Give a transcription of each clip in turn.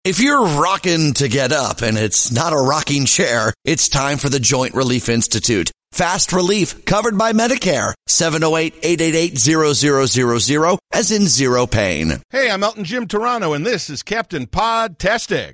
If you're rocking to get up and it's not a rocking chair, it's time for the Joint Relief Institute. Fast relief covered by Medicare. 708-888-0000 as in zero pain. Hey, I'm Elton Jim Turano, and this is Captain Podtastic.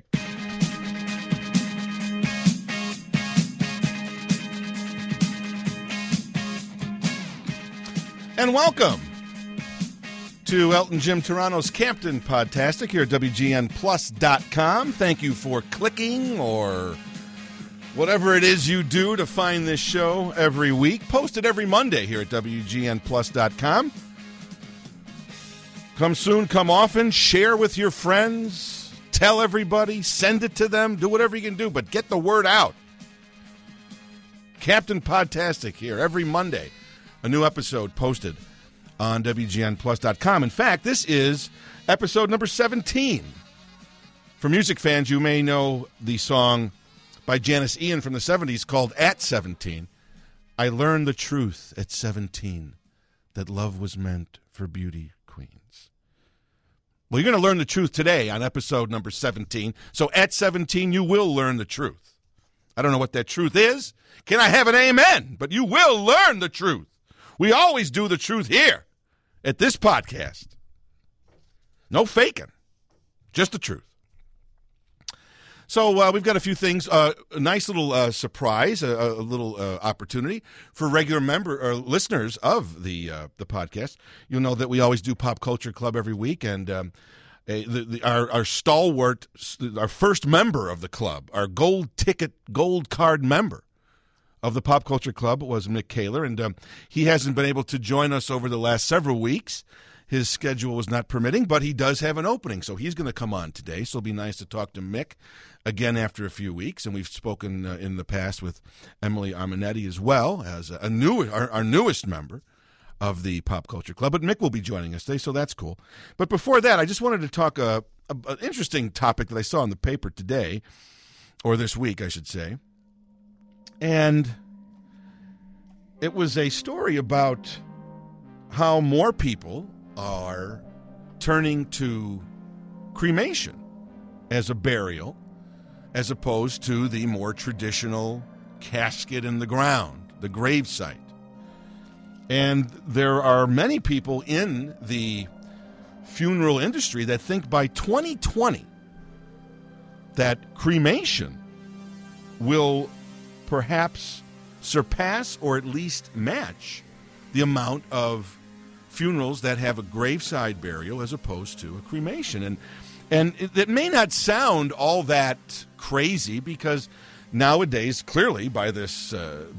And welcome to Elton Jim Turano's Captain Podtastic here at WGNplus.com. Thank you for clicking or whatever it is you do to find this show every week. Posted every Monday here at WGNplus.com. Come soon, come often, share with your friends, tell everybody, send it to them, do whatever you can do, but get the word out. Captain Podtastic here every Monday. A new episode posted on WGNplus.com. In fact, this is episode number 17. For music fans, you may know the song by Janis Ian from the 70s called At 17. I learned the truth at 17, that love was meant for beauty queens. Well, you're going to learn the truth today on episode number 17. So at 17, you will learn the truth. I don't know what that truth is. Can I have an amen? But you will learn the truth. We always do the truth here at this podcast. No faking, just the truth. So we've got a few things. A nice little surprise, a little opportunity for regular listeners of the podcast. You'll know that we always do Pop Culture Club every week, and our stalwart, our first member of the club, our gold card member of the Pop Culture Club was Mick Kaler, and he hasn't been able to join us over the last several weeks. His schedule was not permitting, but he does have an opening, so he's going to come on today. So it'll be nice to talk to Mick again after a few weeks, and we've spoken in the past with Emily Arminetti as well as our newest member of the Pop Culture Club. But Mick will be joining us today, so that's cool. But before that, I just wanted to talk an interesting topic that I saw in the paper today, or this week, I should say. And it was a story about how more people are turning to cremation as a burial as opposed to the more traditional casket in the ground, the gravesite. And there are many people in the funeral industry that think by 2020 that cremation will perhaps surpass or at least match the amount of funerals that have a graveside burial as opposed to a cremation. And it may not sound all that crazy because nowadays, clearly, by this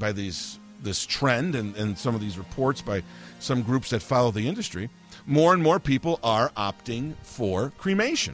trend and some of these reports by some groups that follow the industry, more and more people are opting for cremation.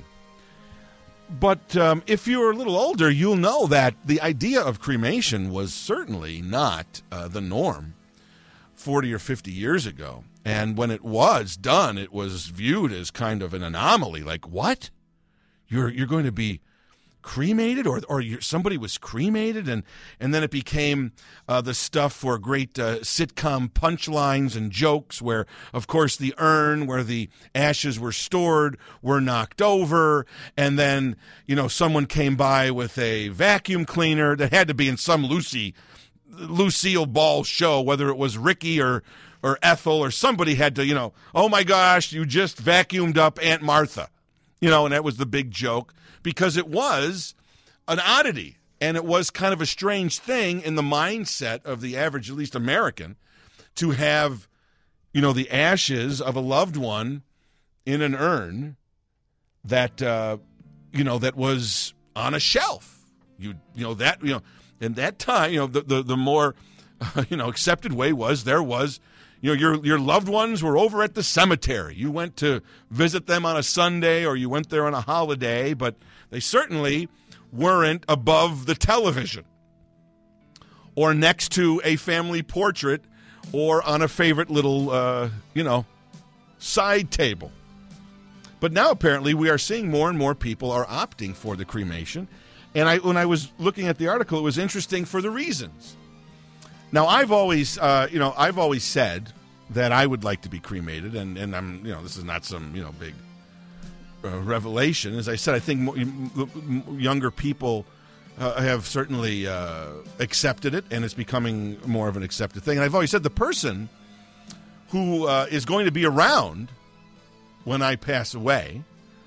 But if you're a little older, you'll know that the idea of cremation was certainly not the norm 40 or 50 years ago. And when it was done, it was viewed as kind of an anomaly. Like, what? You're going to be cremated, or somebody was cremated, and then it became the stuff for great sitcom punchlines and jokes where, of course, the urn where the ashes were stored were knocked over, and then, someone came by with a vacuum cleaner that had to be in some Lucille Ball show, whether it was Ricky or Ethel or somebody had to, oh my gosh, you just vacuumed up Aunt Martha, and that was the big joke. Because it was an oddity, and it was kind of a strange thing in the mindset of the average, at least American, to have, the ashes of a loved one in an urn that, that was on a shelf. In that time, the more, accepted way was your loved ones were over at the cemetery. You went to visit them on a Sunday or you went there on a holiday, but they certainly weren't above the television or next to a family portrait or on a favorite little, side table. But now apparently we are seeing more and more people are opting for the cremation. And when I was looking at the article, it was interesting for the reasons. Now, I've always said that I would like to be cremated, and I'm, this is not some, big revelation. As I said, I think younger people have certainly accepted it, and it's becoming more of an accepted thing. And I've always said the person who is going to be around when I pass away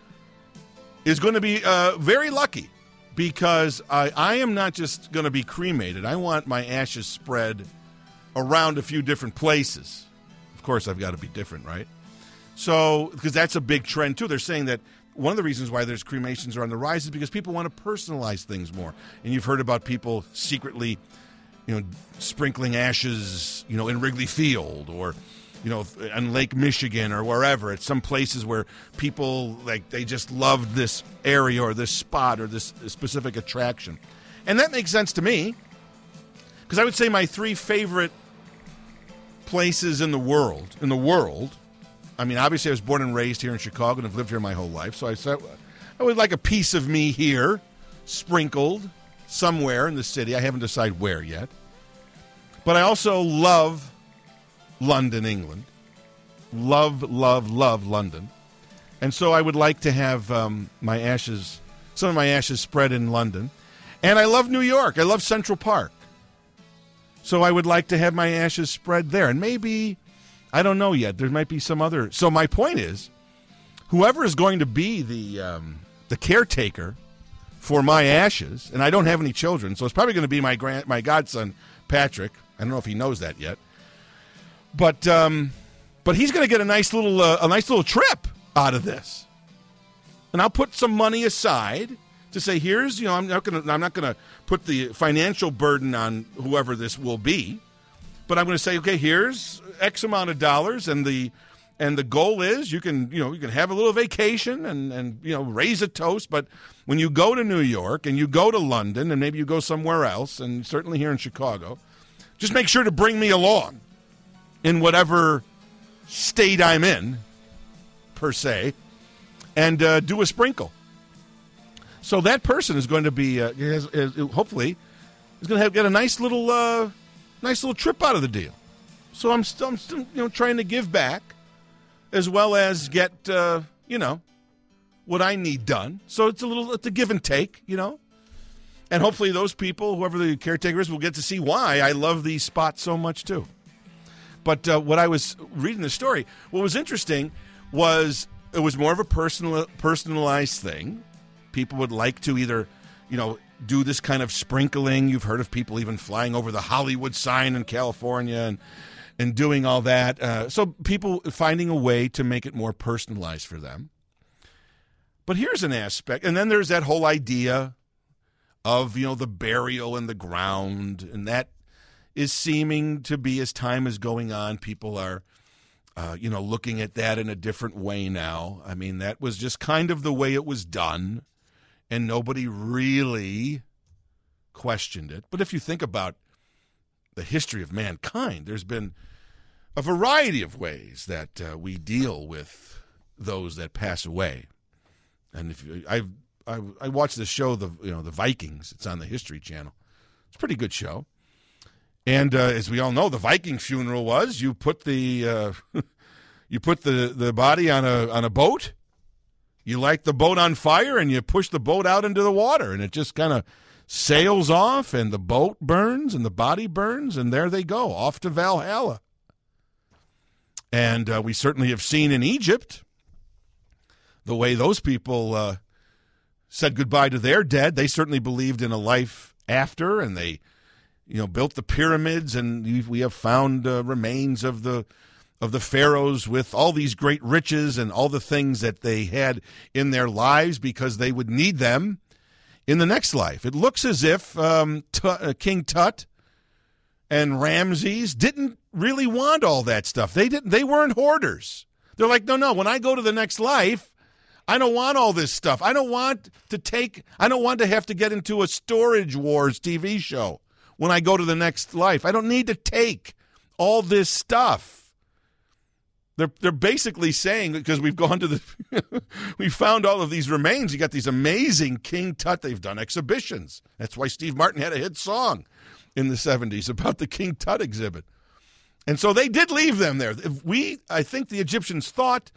is going to be very lucky, because I am not just going to be cremated. I want my ashes spread around a few different places. Of course, I've got to be different, right? So, because that's a big trend, too. They're saying that one of the reasons why there's cremations are on the rise is because people want to personalize things more. And you've heard about people secretly, sprinkling ashes, in Wrigley Field, or, on Lake Michigan or wherever. It's some places where people, they just loved this area or this spot or this specific attraction. And that makes sense to me, because I would say my 3 favorite places in the world, I mean, obviously I was born and raised here in Chicago and have lived here my whole life, so I would like a piece of me here, sprinkled somewhere in the city. I haven't decided where yet. But I also love London, England. Love, love, love London. And so I would like to have some of my ashes spread in London. And I love New York. I love Central Park. So I would like to have my ashes spread there. And maybe, I don't know yet, there might be some other. So my point is, whoever is going to be the caretaker for my ashes, and I don't have any children, so it's probably going to be my godson, Patrick. I don't know if he knows that yet. But he's going to get a nice little trip out of this. And I'll put some money aside to say, here's, I'm not going to put the financial burden on whoever this will be, but I'm going to say, okay, here's X amount of dollars, and the goal is you can have a little vacation and raise a toast, but when you go to New York and you go to London and maybe you go somewhere else, and certainly here in Chicago, just make sure to bring me along in whatever state I'm in, per se, and do a sprinkle. So that person is going to be, hopefully, is going to get a nice little trip out of the deal. So I'm still trying to give back, as well as get what I need done. So it's a give and take, and hopefully those people, whoever the caretaker is, will get to see why I love these spots so much too. But what I was reading the story, what was interesting was it was more of a personalized thing. People would like to either, do this kind of sprinkling. You've heard of people even flying over the Hollywood sign in California and doing all that. So people finding a way to make it more personalized for them. But here's an aspect. And then there's that whole idea of, the burial in the ground. And that is seeming to be, as time is going on, people are, looking at that in a different way now. I mean, that was just kind of the way it was done. And nobody really questioned it. But if you think about the history of mankind, there's been a variety of ways that we deal with those that pass away. And I watched this show, the Vikings. It's on the History Channel. It's a pretty good show. And as we all know, the Viking funeral was you put the body on a boat. You light the boat on fire and you push the boat out into the water, and it just kind of sails off, and the boat burns and the body burns, and there they go, off to Valhalla. And we certainly have seen in Egypt the way those people said goodbye to their dead. They certainly believed in a life after, and they built the pyramids, and we have found remains of the pharaohs with all these great riches and all the things that they had in their lives because they would need them in the next life. It looks as if King Tut and Ramses didn't really want all that stuff. They weren't hoarders. They're like, no, when I go to the next life, I don't want all this stuff. I don't want to have to get into a Storage Wars TV show when I go to the next life. I don't need to take all this stuff. They're basically saying, because we've gone to we found all of these remains. You got these amazing King Tut. They've done exhibitions. That's why Steve Martin had a hit song in the 70s about the King Tut exhibit. And so they did leave them there. I think the Egyptians thought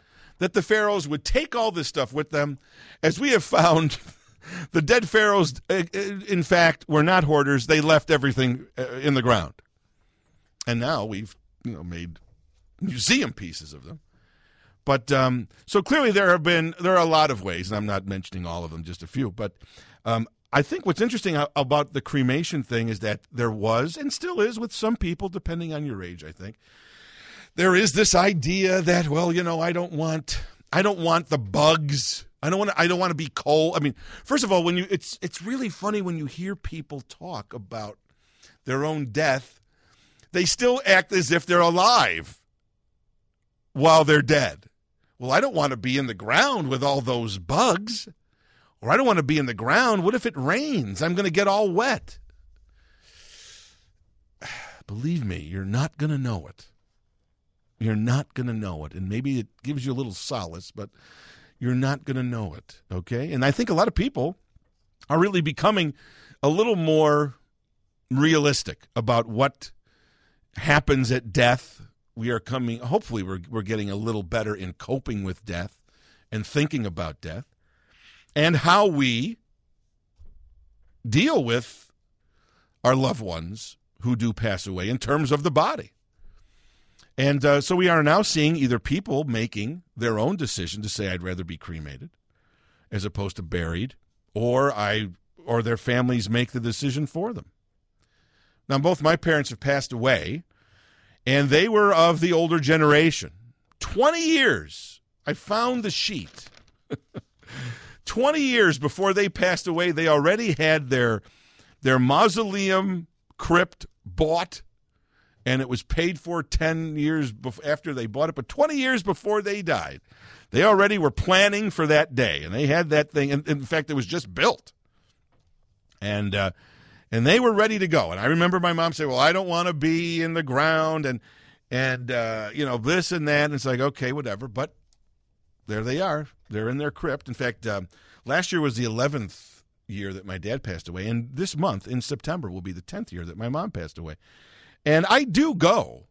that the pharaohs would take all this stuff with them. As we have found, the dead pharaohs, in fact, were not hoarders. They left everything in the ground. And now we've made museum pieces of them. But so clearly there are a lot of ways, and I'm not mentioning all of them, just a few. But I think what's interesting about the cremation thing is that there was, and still is with some people, depending on your age, I think, there is this idea that, well, I don't want the bugs. I don't want to be cold. I mean, first of all, it's really funny when you hear people talk about their own death, they still act as if they're alive while they're dead. Well, I don't want to be in the ground with all those bugs, or I don't want to be in the ground. What if it rains? I'm going to get all wet. Believe me, you're not going to know it. You're not going to know it. And maybe it gives you a little solace, but you're not going to know it, okay? And I think a lot of people are really becoming a little more realistic about what happens at death. Hopefully we're getting a little better in coping with death and thinking about death and how we deal with our loved ones who do pass away in terms of the body. And so we are now seeing either people making their own decision to say, I'd rather be cremated as opposed to buried, or their families make the decision for them. Now, both my parents have passed away, and they were of the older generation. 20 years, I found the sheet. 20 years before they passed away, they already had their mausoleum crypt bought, and it was paid for 10 years after they bought it. But 20 years before they died, they already were planning for that day, and they had that thing. And in fact, it was just built. And they were ready to go. And I remember my mom saying, well, I don't want to be in the ground and this and that. And it's like, okay, whatever. But there they are. They're in their crypt. In fact, last year was the 11th year that my dad passed away. And this month, in September, will be the 10th year that my mom passed away. And I do go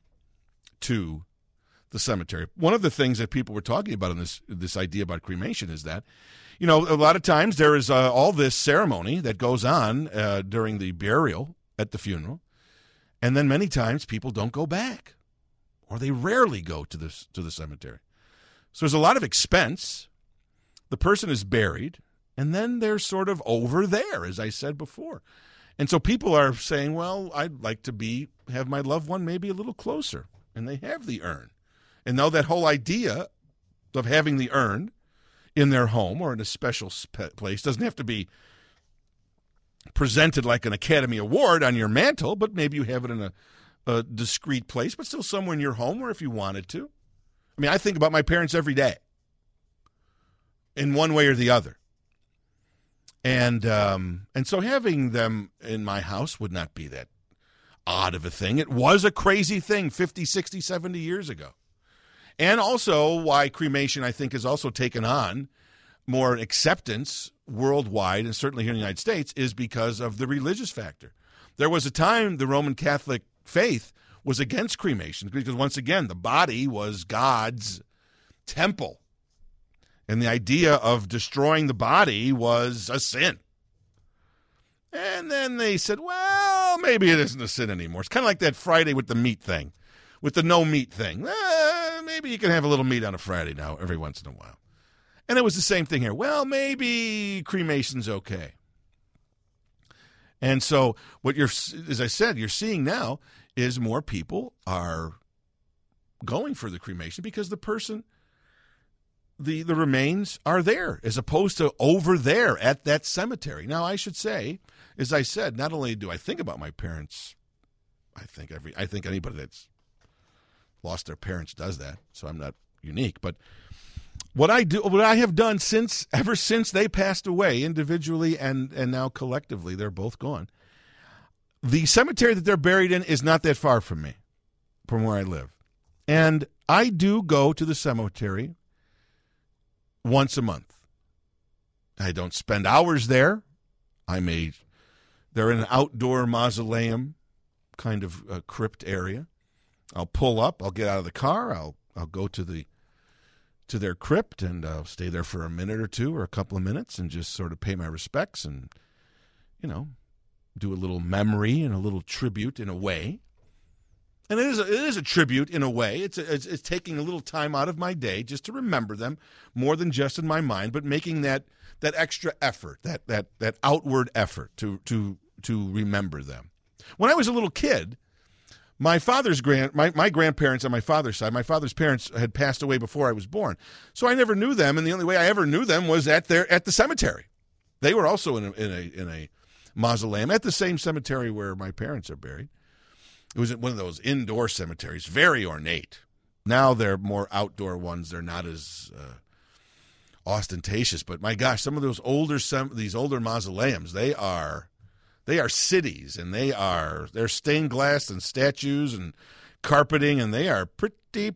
to the cemetery. One of the things that people were talking about in this idea about cremation is that, a lot of times there is all this ceremony that goes on during the burial at the funeral, and then many times people don't go back, or they rarely go to the cemetery. So there's a lot of expense. The person is buried, and then they're sort of over there, as I said before. And so people are saying, well, I'd like to have my loved one maybe a little closer, and they have the urn. And now that whole idea of having the urn in their home or in a special place doesn't have to be presented like an Academy Award on your mantle, but maybe you have it in a discreet place, but still somewhere in your home, or if you wanted to. I mean, I think about my parents every day in one way or the other. And so having them in my house would not be that odd of a thing. It was a crazy thing 50, 60, 70 years ago. And also why cremation, I think, has also taken on more acceptance worldwide, and certainly here in the United States, is because of the religious factor. There was a time the Roman Catholic faith was against cremation because, once again, the body was God's temple. And the idea of destroying the body was a sin. And then they said, well, maybe it isn't a sin anymore. It's kind of like that Friday with the meat thing, with the no meat thing. Maybe you can have a little meat on a Friday now every once in a while. And it was the same thing here. Well, maybe cremation's okay. And so as I said, you're seeing now is more people are going for the cremation because the person, the remains are there as opposed to over there at that cemetery. Now, I should say, as I said, not only do I think about my parents, I think anybody that's lost their parents does that, so I'm not unique. But what I have done ever since they passed away individually and now collectively, they're both gone. The cemetery that they're buried in is not that far from me, from where I live. And I do go to the cemetery once a month. I don't spend hours there. They're in an outdoor mausoleum kind of crypt area. I'll pull up, I'll get out of the car, I'll go to the to their crypt, and stay there for a minute or two or a couple of minutes and just sort of pay my respects and, do a little memory and a little tribute in a way. And it is a tribute in a way. It's taking a little time out of my day just to remember them, more than just in my mind, but making that extra effort, that outward effort to remember them. When I was a little kid, my grandparents on my father's side, my father's parents had passed away before I was born, so I never knew them, and the only way I ever knew them was at the cemetery. They were also in a mausoleum at the same cemetery where my parents are buried. It was one of those indoor cemeteries, very ornate. Now they're more outdoor ones. They're not as ostentatious, but my gosh, some of those these older mausoleums, they are cities, and they're stained glass and statues and carpeting, and they are pretty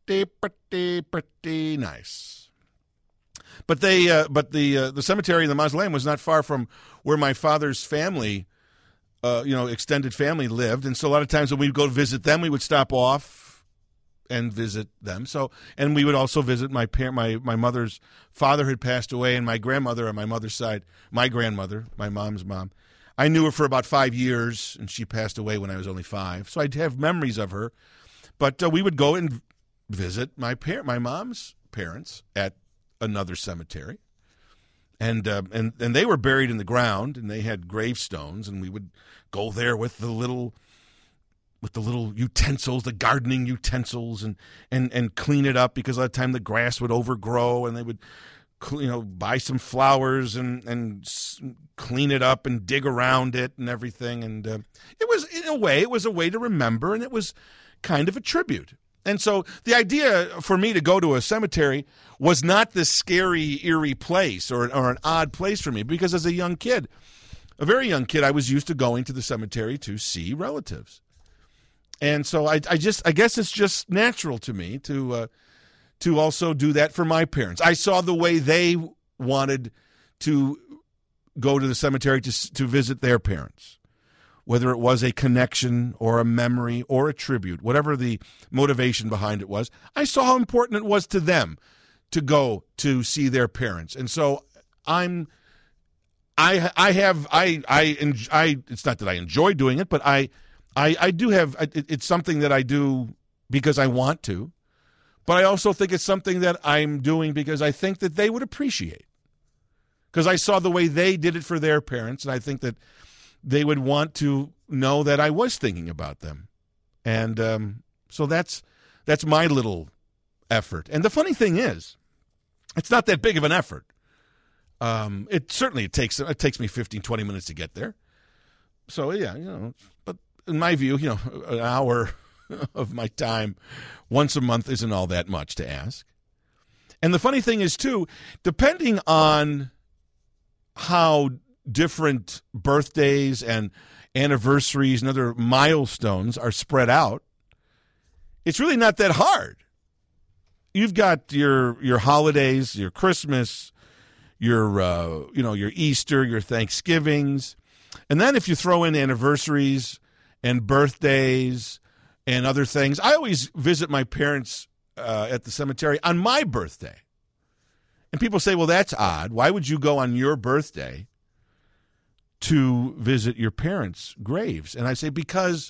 nice. But the cemetery and the mausoleum was not far from where my father's family, extended family lived, and so a lot of times when we'd go visit them, we would stop off and visit them. So, and we would also visit my mother's father had passed away, and my grandmother on my mother's side, my grandmother, my mom's mom, I knew her for about 5 years, and she passed away when I was only 5. So I'd have memories of her, but we would go and visit my mom's parents at another cemetery, and they were buried in the ground, and they had gravestones, and we would go there with the little utensils, the gardening utensils, and clean it up, because a lot of time the grass would overgrow, and they would buy some flowers and clean it up and dig around it and everything, and it was a way to remember, and it was kind of a tribute. And so the idea for me to go to a cemetery was not this scary, eerie place or an odd place for me, because as a very young kid, I was used to going to the cemetery to see relatives. And so I guess it's just natural to me to also do that for my parents. I saw the way they wanted to go to the cemetery to visit their parents, whether it was a connection or a memory or a tribute, whatever the motivation behind it was. I saw how important it was to them to go to see their parents. And so it's not that I enjoy doing it, but I do have, it's something that I do because I want to, but I also think it's something that I'm doing because I think that they would appreciate, because I saw the way they did it for their parents, and I think that they would want to know that I was thinking about them. And so that's my little effort. And the funny thing is, it's not that big of an effort. It takes me 15, 20 minutes to get there. So, yeah, but in my view, an hour of my time once a month isn't all that much to ask. And the funny thing is, too, depending on how different birthdays and anniversaries and other milestones are spread out, it's really not that hard. You've got your holidays, your Christmas, your Easter, your Thanksgivings, and then if you throw in anniversaries and birthdays and other things, I always visit my parents at the cemetery on my birthday. And people say, well, that's odd. Why would you go on your birthday to visit your parents' graves? And I say, because,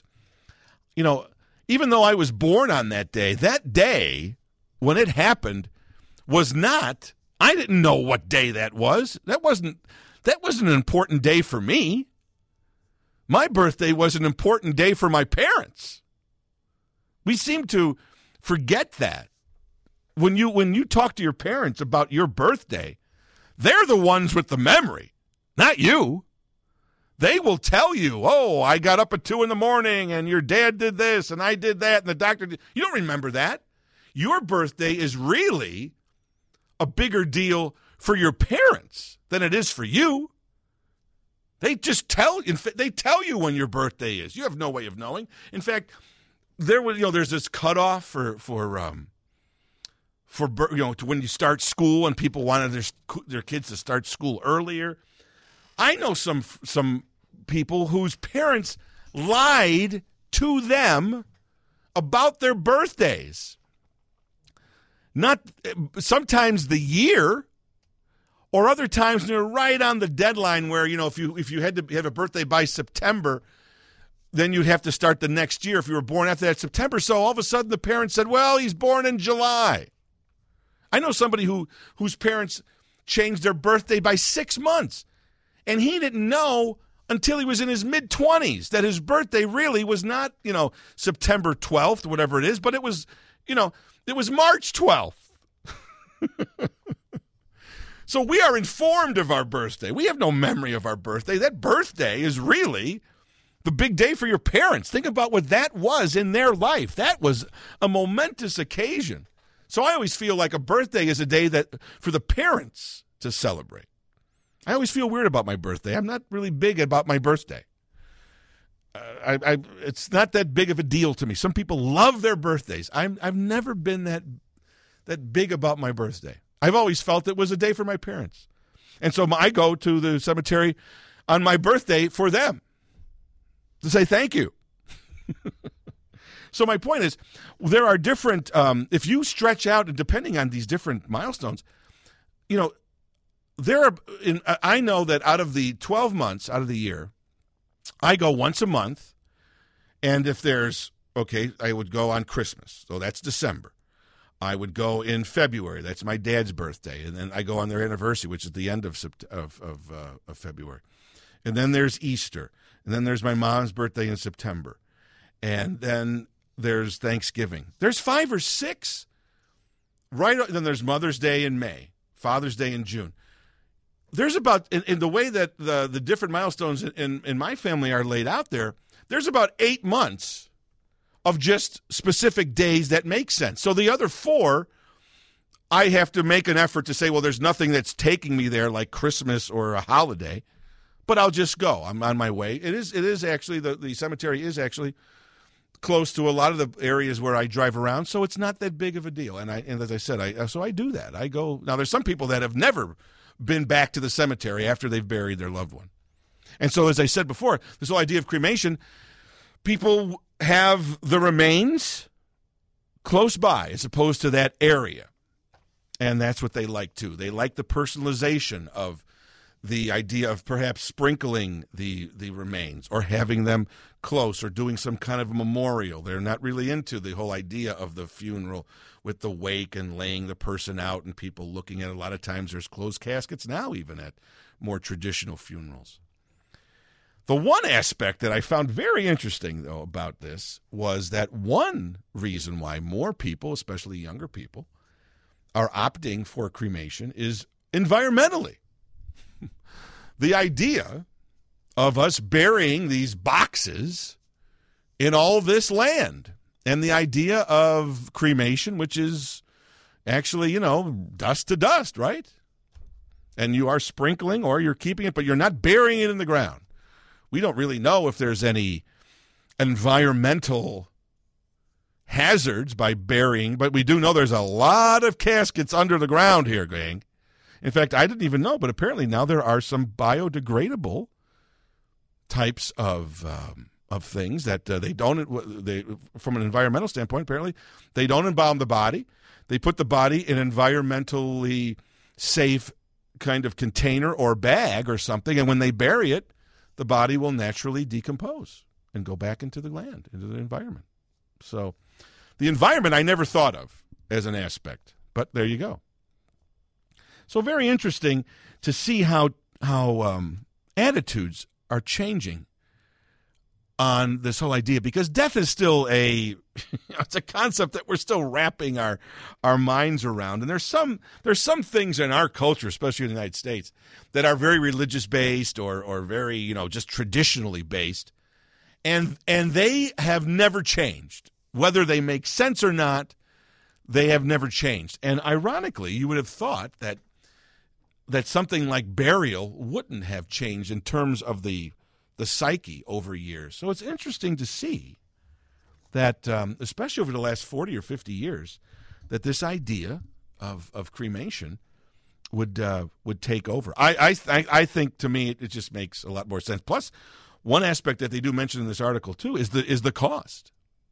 even though I was born on that day, when it happened, was not, I didn't know what day that was. That wasn't an important day for me. My birthday was an important day for my parents. We seem to forget that. When you talk to your parents about your birthday, they're the ones with the memory, not you. They will tell you, oh, I got up at 2 a.m. and your dad did this and I did that and the doctor did. You don't remember that. Your birthday is really a bigger deal for your parents than it is for you. They just tell you when your birthday is. You have no way of knowing. In fact, there's this cutoff for when you start school, and people wanted their kids to start school earlier. I know some people whose parents lied to them about their birthdays. not sometimes the year, or other times they're right on the deadline where, if you had to have a birthday by September, then you'd have to start the next year if you were born after that September. So all of a sudden the parents said, well, he's born in July. I know somebody whose parents changed their birthday by 6 months, and he didn't know until he was in his mid-20s that his birthday really was not, September 12th, whatever it is, but it was, it was March 12th. So we are informed of our birthday. We have no memory of our birthday. That birthday is really the big day for your parents. Think about what that was in their life. That was a momentous occasion. So I always feel like a birthday is a day that for the parents to celebrate. I always feel weird about my birthday. I'm not really big about my birthday. It's not that big of a deal to me. Some people love their birthdays. I've never been that big about my birthday. I've always felt it was a day for my parents. And so I go to the cemetery on my birthday for them to say thank you. So my point is, there are different, if you stretch out, depending on these different milestones, I know that out of the 12 months out of the year, I go once a month, and if I would go on Christmas, so that's December. I would go in February, that's my dad's birthday, and then I go on their anniversary, which is the end of February. And then there's Easter, and then there's my mom's birthday in September, and then there's Thanksgiving. There's 5 or 6, then there's Mother's Day in May, Father's Day in June. There's about, in the way that the different milestones in my family are laid out there's about 8 months of just specific days that make sense. So the other 4, I have to make an effort to say, well, there's nothing that's taking me there like Christmas or a holiday, but I'll just go. I'm on my way. It is actually, the cemetery is actually close to a lot of the areas where I drive around, so it's not that big of a deal. And as I said, I do that. I go. Now, there's some people that have never been back to the cemetery after they've buried their loved one. And so, as I said before, this whole idea of cremation, people have the remains close by as opposed to that area. And that's what they like, too. They like the personalization of the idea of perhaps sprinkling the remains or having them close or doing some kind of memorial. They're not really into the whole idea of the funeral with the wake and laying the person out and people looking at it. A lot of times there's closed caskets now even at more traditional funerals. The one aspect that I found very interesting, though, about this was that one reason why more people, especially younger people, are opting for cremation is environmentally. The idea of us burying these boxes in all this land, and the idea of cremation, which is actually, dust to dust, right? And you are sprinkling or you're keeping it, but you're not burying it in the ground. We don't really know if there's any environmental hazards by burying, but we do know there's a lot of caskets under the ground here, gang. In fact, I didn't even know, but apparently now there are some biodegradable types of things that they from an environmental standpoint, apparently, they don't embalm the body. They put the body in an environmentally safe kind of container or bag or something, and when they bury it, the body will naturally decompose and go back into the land, into the environment. So the environment I never thought of as an aspect, but there you go. So very interesting to see how attitudes are changing on this whole idea, because death is still it's a concept that we're still wrapping our minds around. And there's some things in our culture, especially in the United States, that are very religious based or very, just traditionally based. And they have never changed. Whether they make sense or not, they have never changed. And ironically, you would have thought that something like burial wouldn't have changed in terms of the psyche over years. So it's interesting to see that, especially over the last 40 or 50 years, that this idea of cremation would take over. I think, to me, it just makes a lot more sense. Plus, one aspect that they do mention in this article too is the cost.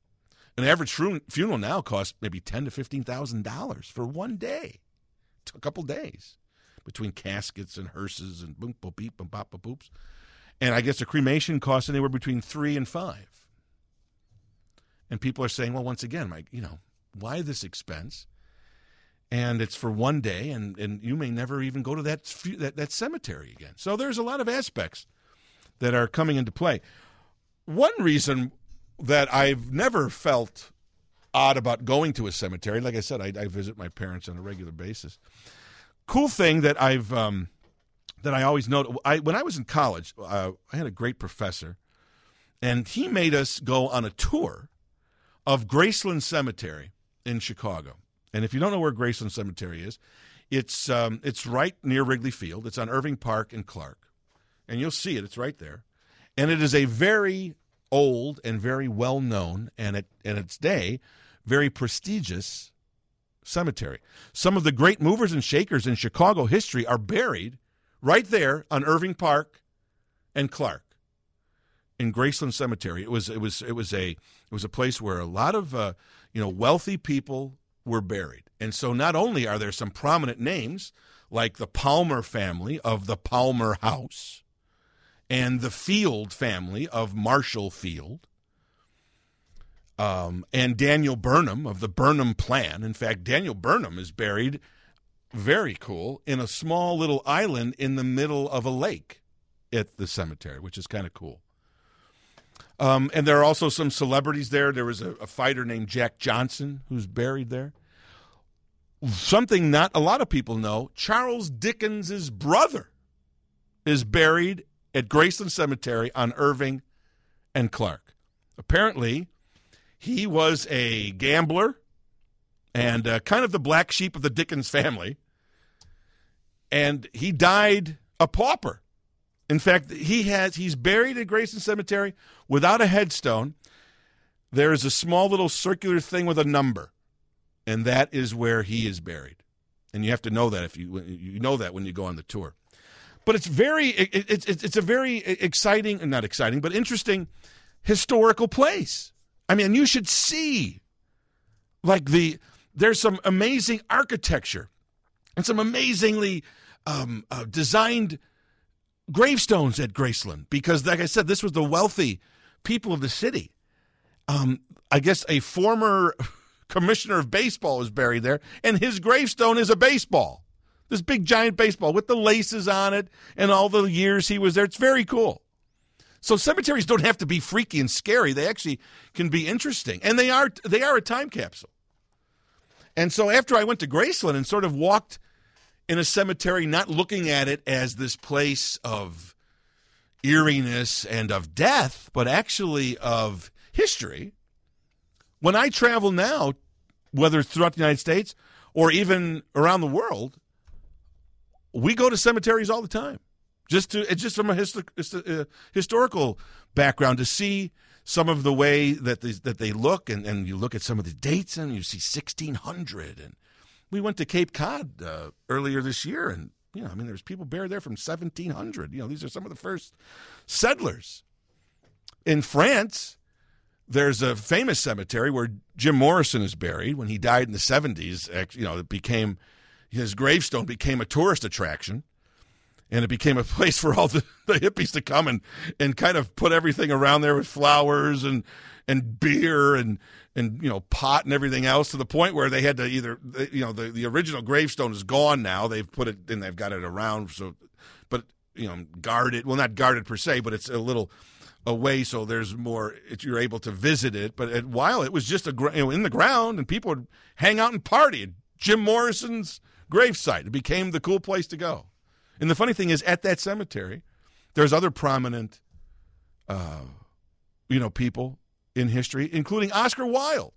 An average funeral now costs maybe $10,000 to $15,000 for one day, a couple days, between caskets and hearses and boom, boop, beep, boop, bop, boop, boops. And I guess a cremation costs anywhere between $3,000 and $5,000. And people are saying, well, once again, why this expense? And it's for one day, and you may never even go to that cemetery again. So there's a lot of aspects that are coming into play. One reason that I've never felt odd about going to a cemetery, like I said, I visit my parents on a regular basis. Cool thing that that I always noted, when I was in college, I had a great professor, and he made us go on a tour of Graceland Cemetery in Chicago. And if you don't know where Graceland Cemetery is, it's right near Wrigley Field. It's on Irving Park and Clark. And you'll see it. It's right there. And it is a very old and very well-known, and in its day, very prestigious cemetery. Some of the great movers and shakers in Chicago history are buried right there on Irving Park and Clark in Graceland Cemetery. It was a place where a lot of wealthy people were buried. And so not only are there some prominent names like the Palmer family of the Palmer House and the Field family of Marshall Field, and Daniel Burnham of the Burnham Plan. In fact, Daniel Burnham is buried, very cool, in a small little island in the middle of a lake at the cemetery, which is kind of cool. And there are also some celebrities there. There was a fighter named Jack Johnson who's buried there. Something not a lot of people know, Charles Dickens' brother is buried at Graceland Cemetery on Irving and Clark. Apparently, he was a gambler and kind of the black sheep of the Dickens family, and he died a pauper. In fact, he's buried at Graceland Cemetery without a headstone. There is a small little circular thing with a number, and that is where he is buried. And you have to know that if you know that when you go on the tour. But it's a very exciting, not exciting, but interesting historical place. I mean, you should see, there's some amazing architecture and some amazingly designed gravestones at Graceland because, like I said, this was the wealthy people of the city. I guess a former commissioner of baseball is buried there, and his gravestone is a baseball. This big, giant baseball with the laces on it and all the years he was there. It's very cool. So cemeteries don't have to be freaky and scary. They actually can be interesting, and they are a time capsule. And so after I went to Graceland and sort of walked in a cemetery, not looking at it as this place of eeriness and of death, but actually of history, when I travel now, whether it's throughout the United States or even around the world, we go to cemeteries all the time, just from a historical background to see some of the way that they look, and you look at some of the dates and you see 1600, and we went to Cape Cod earlier this year, and there's people buried there from 1700. These are some of the first settlers. In France, there's a famous cemetery where Jim Morrison is buried. When he died in the 70s, his gravestone became a tourist attraction, and it became a place for all the hippies to come and kind of put everything around there with flowers and beer and pot and everything else, to the point where they had to the original gravestone is gone now. They've put it and they've got it around, guarded. Well, not guarded per se, but it's a little away, so there's more. You're able to visit it. But while it was just in the ground, and people would hang out and party at Jim Morrison's gravesite. It became the cool place to go. And the funny thing is, at that cemetery, there's other prominent, people in history, including Oscar Wilde,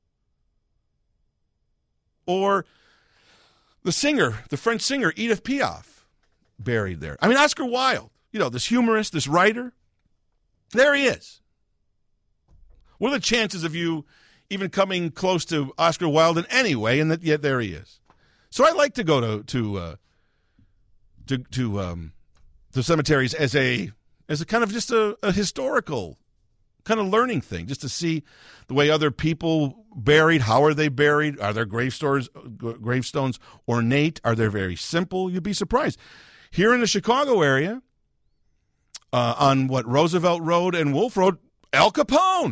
or the French singer Edith Piaf, buried there. I mean, Oscar Wilde, this humorist, this writer, there he is. What are the chances of you even coming close to Oscar Wilde in any way? And yet there he is. So I like to go to cemeteries as a kind of just a historical kind of learning thing, just to see the way other people buried. How are they buried? Are their gravestones ornate? Are they very simple? You'd be surprised. Here in the Chicago area, on Roosevelt Road and Wolf Road, Al Capone.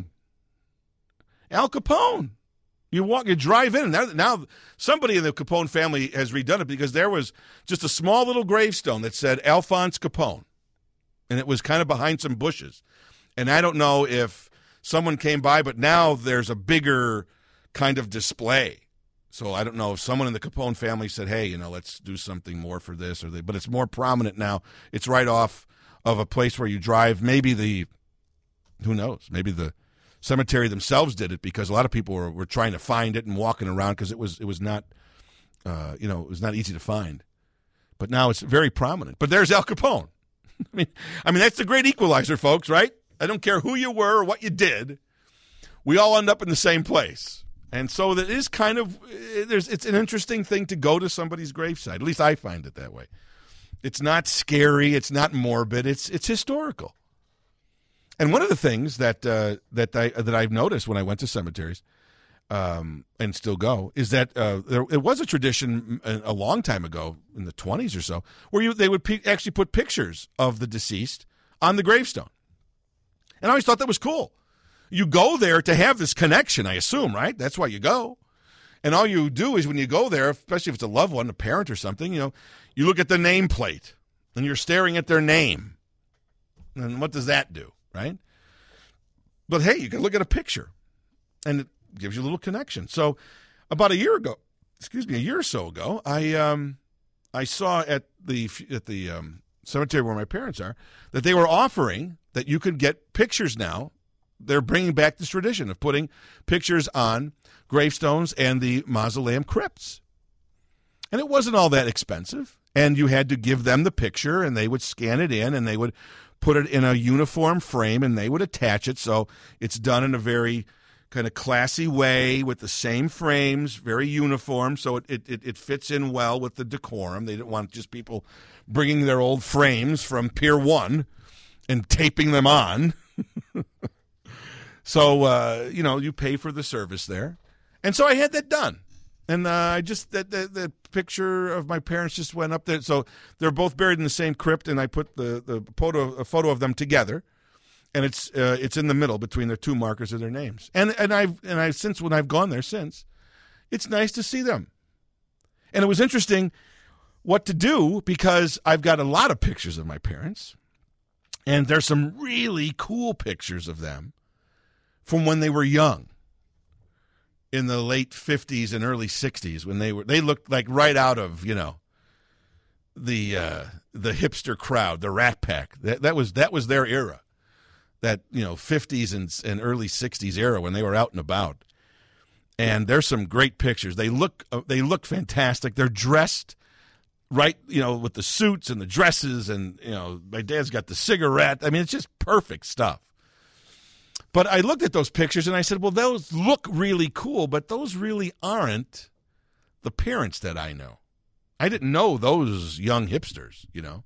Al Capone. You drive in, and now somebody in the Capone family has redone it, because there was just a small little gravestone that said Alphonse Capone, and it was kind of behind some bushes. And I don't know if someone came by, but now there's a bigger kind of display. So I don't know if someone in the Capone family said, hey, let's do something more for this, but it's more prominent now. It's right off of a place where you drive. Maybe who knows, maybe the cemetery themselves did it, because a lot of people were trying to find it and walking around, because it was not, it was not easy to find. But now it's very prominent. But there's Al Capone. I mean that's the great equalizer, folks, right? I don't care who you were or what you did. We all end up in the same place. And so that is kind of, it's an interesting thing to go to somebody's gravesite. At least I find it that way. It's not scary. It's not morbid. It's historical. And one of the things that I've noticed when I went to cemeteries, and still go, is that it was a tradition a long time ago, in the 20s or so, where they would actually put pictures of the deceased on the gravestone. And I always thought that was cool. You go there to have this connection, I assume, right? That's why you go. And all you do is, when you go there, especially if it's a loved one, a parent or something, you look at the nameplate, and you're staring at their name. And what does that do, right? But hey, you can look at a picture, and it gives you a little connection. So about a year or so ago, I saw at the cemetery where my parents are, that they were offering that you could get pictures now. They're bringing back this tradition of putting pictures on gravestones and the mausoleum crypts. And it wasn't all that expensive. And you had to give them the picture, and they would scan it in, and they would put it in a uniform frame, and they would attach it. So it's done in a very kind of classy way with the same frames, very uniform. So it fits in well with the decorum. They didn't want just people bringing their old frames from Pier 1 and taping them on. So, you pay for the service there. And so I had that done. And the picture of my parents just went up there. So they're both buried in the same crypt, and I put a photo of them together. And it's in the middle between the two markers of their names. And I've since, when I've gone there since, it's nice to see them. And it was interesting what to do, because I've got a lot of pictures of my parents, and there's some really cool pictures of them from when they were young, in the late 50s and early 60s, when they looked like right out of, the hipster crowd, the Rat Pack. That was their era. That 50s and early 60s era, when they were out and about. And there's some great pictures. They look fantastic. They're dressed right, with the suits and the dresses, and my dad's got the cigarette. I mean, it's just perfect stuff. But I looked at those pictures and I said, well, those look really cool, but those really aren't the parents that I know. I didn't know those young hipsters,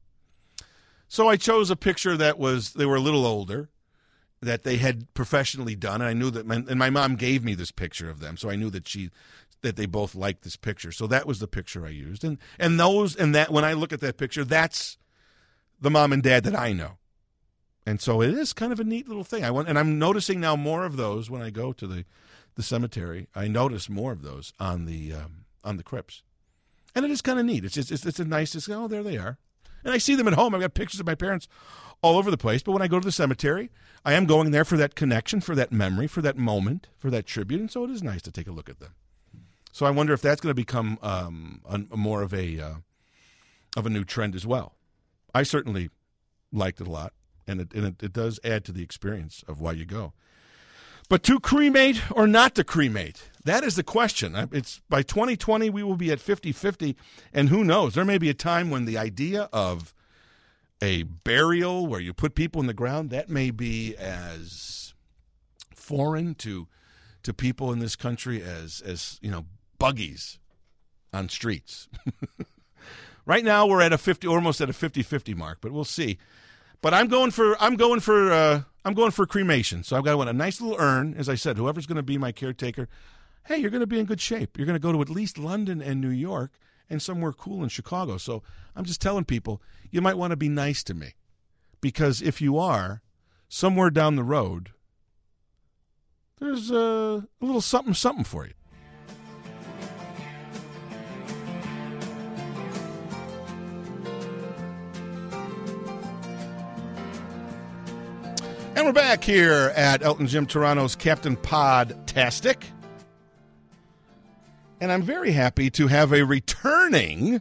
So I chose a picture they were a little older, that they had professionally done. And I knew that, and my mom gave me this picture of them. So I knew that they both liked this picture. So that was the picture I used. And when I look at that picture, that's the mom and dad that I know. And so it is kind of a neat little thing. And I'm noticing now more of those when I go to the cemetery. I notice more of those on the crypts, and it is kind of neat. It's a nice. There they are, and I see them at home. I've got pictures of my parents all over the place. But when I go to the cemetery, I am going there for that connection, for that memory, for that moment, for that tribute, and so it is nice to take a look at them. So I wonder if that's going to become more of a new trend as well. I certainly liked it a lot. And it does add to the experience of why you go. But to cremate or not to cremate, that is the question. It's by 2020, we will be at 50-50, and who knows? There may be a time when the idea of a burial where you put people in the ground, that may be as foreign to people in this country as buggies on streets. Right now, we're at almost at a 50-50 mark, but we'll see. But I'm going for cremation. So I've got a nice little urn. As I said, whoever's going to be my caretaker, hey, you're going to be in good shape. You're going to go to at least London and New York and somewhere cool in Chicago. So I'm just telling people, you might want to be nice to me. Because if you are, somewhere down the road, there's a little something for you. And we're back here at Elton Jim Toronto's Captain Podtastic. And I'm very happy to have a returning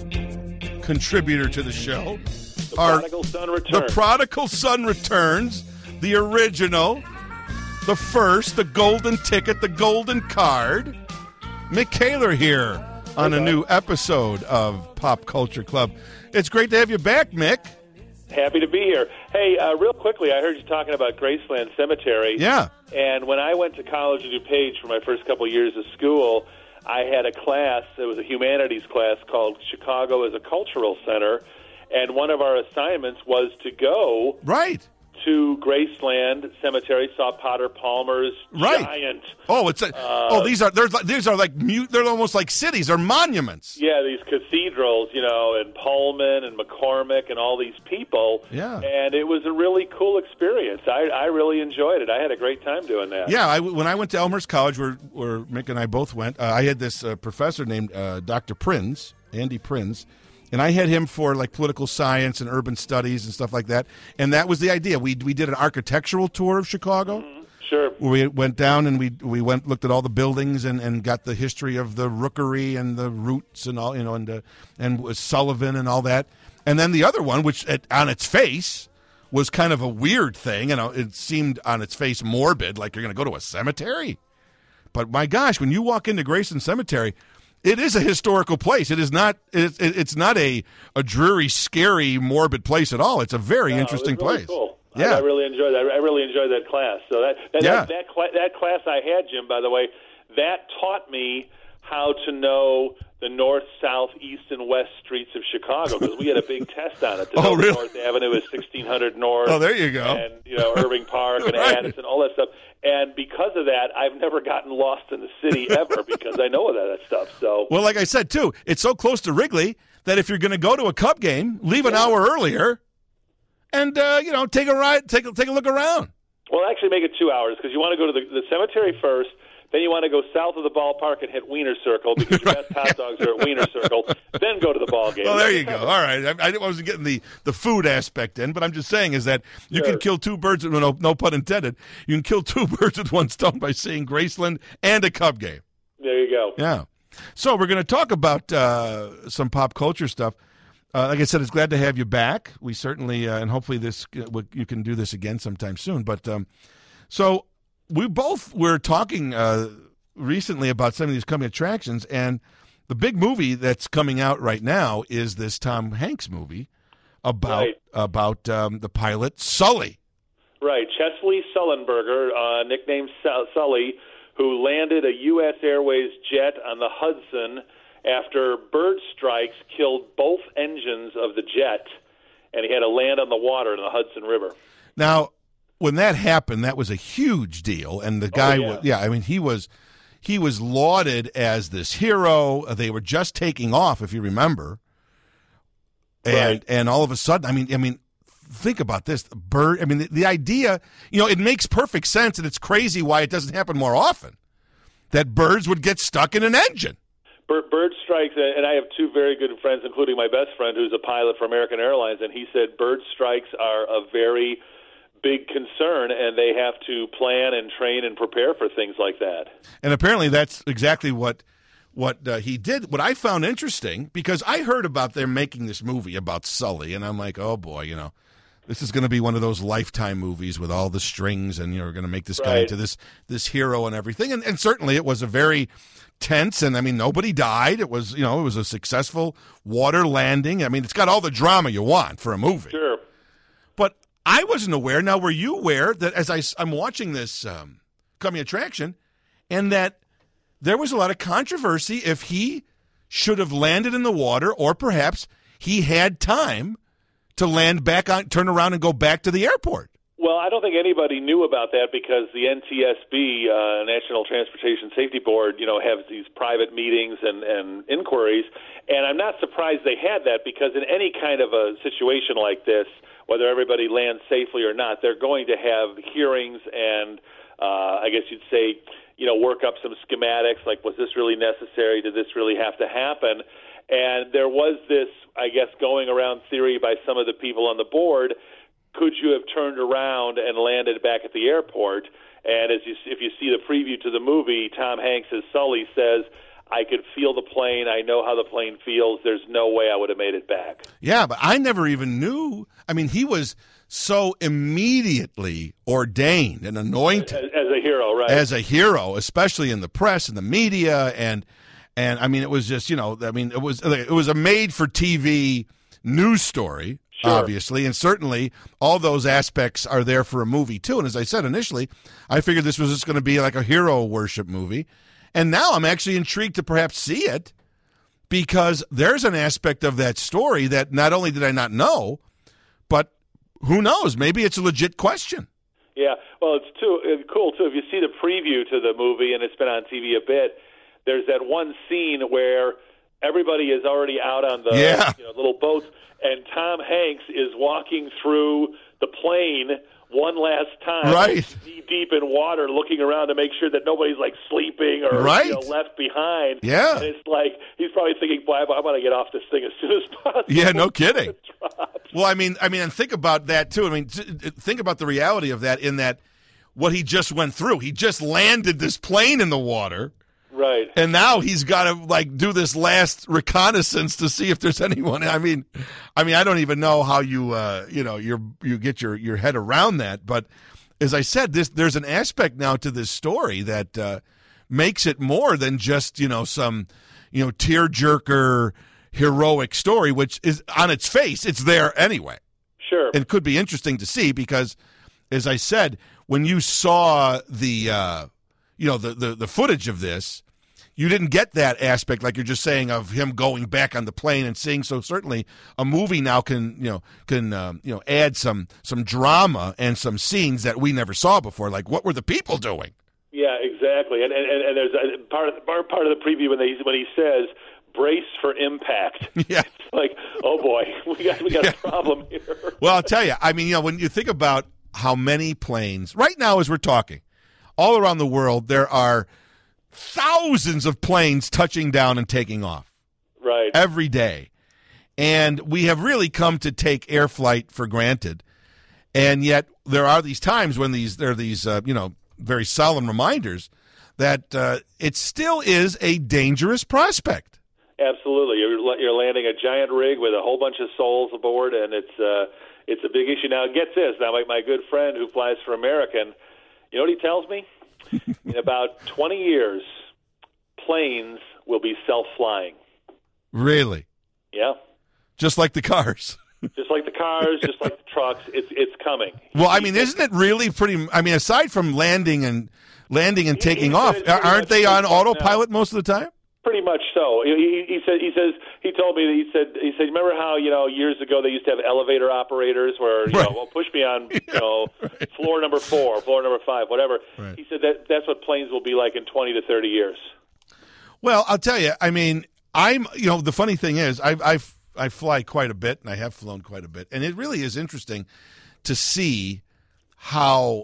contributor to the show. The prodigal son returns. The prodigal son returns. The original. The first. The golden ticket. The golden card. Mick Kaler here on a new episode of Pop Culture Club. It's great to have you back, Mick. Happy to be here. Hey, real quickly, I heard you talking about Graceland Cemetery. Yeah. And when I went to college at DuPage for my first couple of years of school, I had a class, it was a humanities class called Chicago as a Cultural Center, and one of our assignments was to go to Graceland Cemetery, saw Potter Palmer's giant. Oh, these are like they're almost like cities, they're monuments. Yeah, these cathedrals, and Pullman and McCormick and all these people. Yeah. And it was a really cool experience. I really enjoyed it. I had a great time doing that. Yeah, when I went to Elmhurst College, where Mick and I both went, I had this professor named Dr. Prins, Andy Prins, and I had him for like political science and urban studies and stuff like that. And that was the idea. We did an architectural tour of Chicago. Mm-hmm. Sure. We went down and we looked at all the buildings and got the history of the Rookery and the Roots and all, and Sullivan and all that. And then the other one, which on its face was kind of a weird thing, it seemed on its face morbid, like you're going to go to a cemetery. But my gosh, when you walk into Graceland Cemetery, it is a historical place. It is not. It's not a dreary, scary, morbid place at all. It's a very interesting it was really place. Cool. Yeah, I really enjoyed that. I really enjoyed that class. So that class I had, Jim, by the way, that taught me how to know the north, south, east, and west streets of Chicago, because we had a big test on it. Really? North Avenue is 1600 North. Oh, there you go. And Irving Park and Addison, all that stuff. And because of that, I've never gotten lost in the city ever because I know all that stuff. So, well, like I said too, it's so close to Wrigley that if you're going to go to a Cub game, leave an hour earlier, and take a ride, take a look around. Well, actually, make it 2 hours because you want to go to the cemetery first. Then you want to go south of the ballpark and hit Wiener Circle because your best hot dogs are at Wiener Circle. Then go to the ball game. Well, there you go. All right. I wasn't getting the food aspect in, but I'm just saying is that you can kill two birds, no pun intended, you can kill two birds with one stone by seeing Graceland and a Cub game. There you go. Yeah. So we're going to talk about some pop culture stuff. Like I said, it's glad to have you back. We certainly, and hopefully you can do this again sometime soon. But so we both were talking recently about some of these coming attractions, and the big movie that's coming out right now is this Tom Hanks movie about the pilot Sully. Right, Chesley Sullenberger, nicknamed Sully, who landed a U.S. Airways jet on the Hudson after bird strikes killed both engines of the jet, and he had to land on the water in the Hudson River. Now, when that happened, that was a huge deal, and the guy he was lauded as this hero. They were just taking off, if you remember, and all of a sudden, I mean, think about this, the idea, it makes perfect sense, and it's crazy why it doesn't happen more often. That birds would get stuck in an engine. Bird strikes, and I have two very good friends, including my best friend, who's a pilot for American Airlines, and he said bird strikes are a very big concern, and they have to plan and train and prepare for things like that. And apparently that's exactly what he did. What I found interesting, because I heard about them making this movie about Sully, and I'm like, oh boy, this is going to be one of those Lifetime movies with all the strings, and you're going to make this guy into this hero and everything. And certainly it was a very tense, and nobody died. It was it was a successful water landing. It's got all the drama you want for a movie. Sure. But I wasn't aware. Now, were you aware that as I'm watching this coming attraction, and that there was a lot of controversy if he should have landed in the water, or perhaps he had time to land back on, turn around and go back to the airport. Well, I don't think anybody knew about that because the NTSB, National Transportation Safety Board, have these private meetings and inquiries. And I'm not surprised they had that because in any kind of a situation like this, whether everybody lands safely or not, they're going to have hearings and I guess you'd say, work up some schematics like, was this really necessary? Did this really have to happen? And there was this, I guess, going around theory by some of the people on the board. Could you have turned around and landed back at the airport? And if you see the preview to the movie, Tom Hanks as Sully says, I could feel the plane. I know how the plane feels. There's no way I would have made it back. Yeah, but I never even knew. I mean, he was so immediately ordained and anointed. As a hero, right? As a hero, especially in the press and the media. And I mean, it was just, it was a made-for-TV news story. Sure. Obviously, and certainly all those aspects are there for a movie, too. And as I said initially, I figured this was just going to be like a hero worship movie. And now I'm actually intrigued to perhaps see it because there's an aspect of that story that not only did I not know, but who knows? Maybe it's a legit question. Yeah, well, it's cool, too. If you see the preview to the movie, and it's been on TV a bit, there's that one scene where everybody is already out on the little boats, and Tom Hanks is walking through the plane one last time, right, deep in water, looking around to make sure that nobody's like sleeping or left behind. Yeah, and it's like he's probably thinking, "Boy, I want to get off this thing as soon as possible." Yeah, no kidding. Well, I mean, and think about that too. I mean, think about the reality of that. In that, what he just went through, he just landed this plane in the water. Right. And now he's got to do this last reconnaissance to see if there's anyone. I mean, I don't even know how you get your head around that. But as I said, there's an aspect now to this story that makes it more than just some tearjerker heroic story, which is on its face it's there anyway. Sure. It could be interesting to see because, as I said, when you saw the footage of this, you didn't get that aspect, like you're just saying, of him going back on the plane and seeing. So certainly, a movie now can add some drama and some scenes that we never saw before. Like, what were the people doing? Yeah, exactly. And there's a part of the preview when he says, "Brace for impact." Yeah, it's like, oh boy, we got a problem here. Well, I'll tell you. I mean, when you think about how many planes right now, as we're talking, all around the world, there are thousands of planes touching down and taking off. Right. Every day. And we have really come to take air flight for granted. And yet there are these times when there are these very solemn reminders that it still is a dangerous prospect. Absolutely. You're landing a giant rig with a whole bunch of souls aboard, and it's a big issue. Now, get this. Now, my good friend who flies for American, you know what he tells me? In about 20 years, planes will be self-flying. Really? Yeah. Just like the cars. Just like the cars, just like the trucks, it's coming. Well, I mean, isn't it really pretty? I mean, aside from landing and taking off, aren't they on autopilot most of the time? Pretty much so. He told me that he said, remember how years ago they used to have elevator operators where push me on right. floor number 4, floor number 5, whatever. Right. He said that's what planes will be like in 20 to 30 years. Well, I'll tell you. I mean, the funny thing is I fly quite a bit, and I have flown quite a bit, and it really is interesting to see how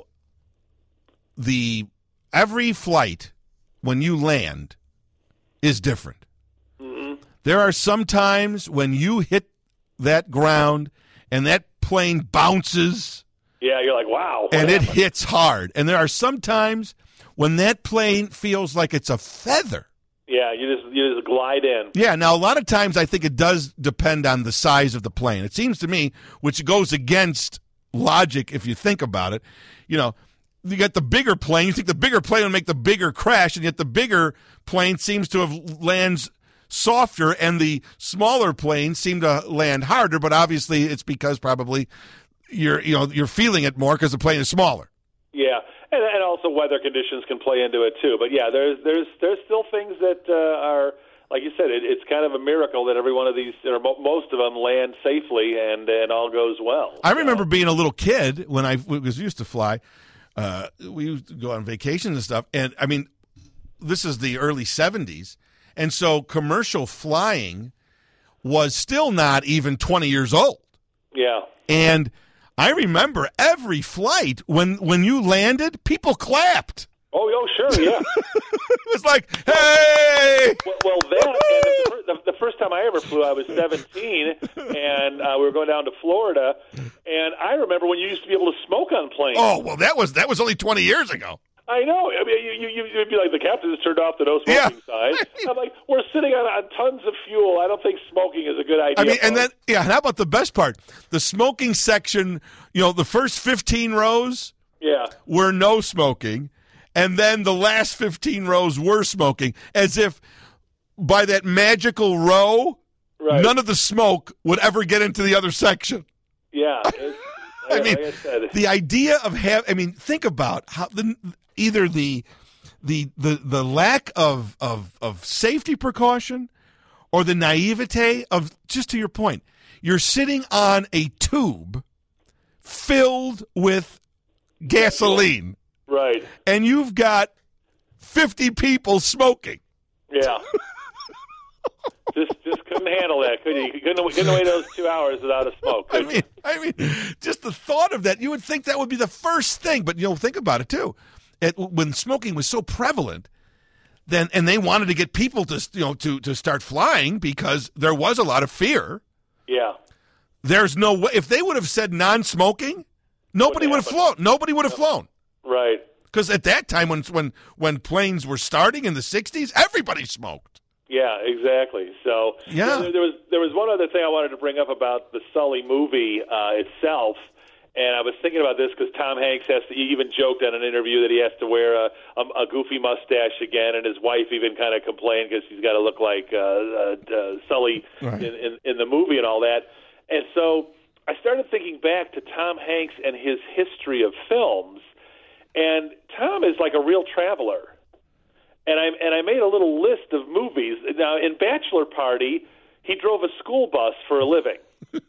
every flight when you land is different. Mm-hmm. There are some times when you hit that ground and that plane bounces. Yeah, you're like, wow. And it hits hard. And there are some times when that plane feels like it's a feather. Yeah, you just glide in. Yeah, now a lot of times I think it does depend on the size of the plane. It seems to me, which goes against logic if you think about it, you got the bigger plane. You think the bigger plane will make the bigger crash, and yet the bigger plane seems to have lands softer, and the smaller planes seem to land harder. But obviously, it's because probably you're feeling it more because the plane is smaller. Yeah, and also weather conditions can play into it too. But yeah, there's still things that are like you said, it's kind of a miracle that every one of these, or most of them, land safely and all goes well. I remember being a little kid when I used to fly. We used to go on vacations and stuff, and I mean, this is the early 70s, and so commercial flying was still not even 20 years old. Yeah. And I remember every flight, when you landed, people clapped. Oh, sure, yeah. It was like, hey! Well, the first time I ever flew, I was 17, and we were going down to Florida, and I remember when you used to be able to smoke on planes. Oh, well, that was only 20 years ago. I know. I mean, you'd be like, the captain has turned off the no smoking sign. I'm like, we're sitting on tons of fuel. I don't think smoking is a good idea. I mean, and then, how about the best part? The smoking section, the first 15 rows were no smoking, and then the last 15 rows were smoking, as if by that magical row, none of the smoke would ever get into the other section. Yeah. I mean, like I said, the idea of think about how either the lack of safety precaution or the naivete of, just to your point, you're sitting on a tube filled with gasoline. Right. And you've got 50 people smoking. Yeah. Just couldn't handle that, could you? You couldn't wait those 2 hours without a smoke. I mean, just the thought of that, you would think that would be the first thing. But think about it too. When smoking was so prevalent, and they wanted to get people to start flying because there was a lot of fear. Yeah. There's no way, if they would have said non-smoking, nobody would have flown. Nobody would have flown. Right. Because at that time, when planes were starting in the 60s, everybody smoked. Yeah, exactly. So there was one other thing I wanted to bring up about the Sully movie itself, and I was thinking about this because Tom Hanks he even joked on an interview that he has to wear a goofy mustache again, and his wife even kind of complained because he's got to look like Sully in the movie and all that. And so I started thinking back to Tom Hanks and his history of films. And Tom is like a real traveler. And I made a little list of movies. Now, in Bachelor Party, he drove a school bus for a living.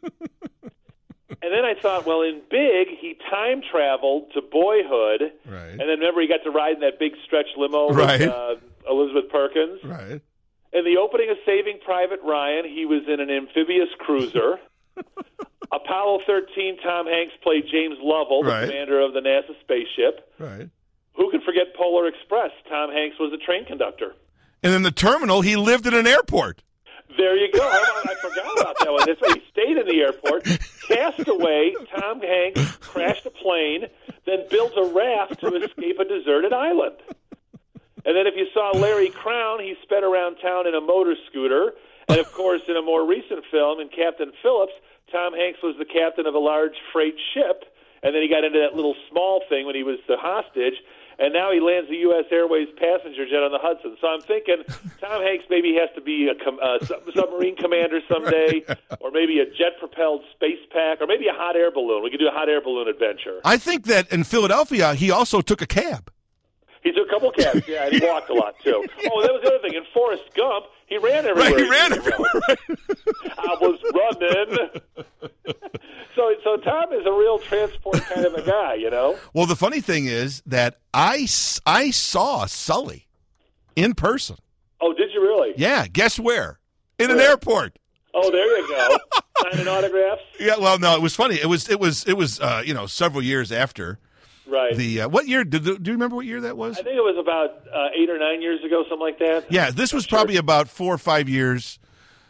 And then I thought, well, in Big, he time traveled to Boyhood. Right. And then remember, he got to ride in that big stretch limo with Elizabeth Perkins. Right. In the opening of Saving Private Ryan, he was in an amphibious cruiser. Apollo 13, Tom Hanks played James Lovell, the commander of the NASA spaceship. Right. Who can forget Polar Express? Tom Hanks was a train conductor. And in the terminal, he lived in an airport. There you go. I forgot about that one. That's why he stayed in the airport. Castaway, Tom Hanks crashed a plane, then built a raft to escape a deserted island. And then if you saw Larry Crown, he sped around town in a motor scooter. And, of course, in a more recent film, in Captain Phillips, Tom Hanks was the captain of a large freight ship, and then he got into that little small thing when he was the hostage, and now he lands the U.S. Airways passenger jet on the Hudson. So I'm thinking Tom Hanks maybe has to be a submarine commander someday, or maybe a jet-propelled space pack, or maybe a hot air balloon. We could do a hot air balloon adventure. I think that in Philadelphia, he also took a cab. He took a couple cabs, and he walked a lot, too. Oh, that was the other thing. In Forrest Gump, he ran everywhere. Right, he ran everywhere. I was running. So Tom is a real transport kind of a guy, Well, the funny thing is that I saw Sully in person. Oh, did you really? Yeah, guess where? In an airport. Oh, there you go. Signing autographs? Yeah, well, no, it was funny. It was several years after. Right. What year? Do you remember what year that was? I think it was about 8 or 9 years ago, something like that. Yeah, this was probably about 4 or 5 years,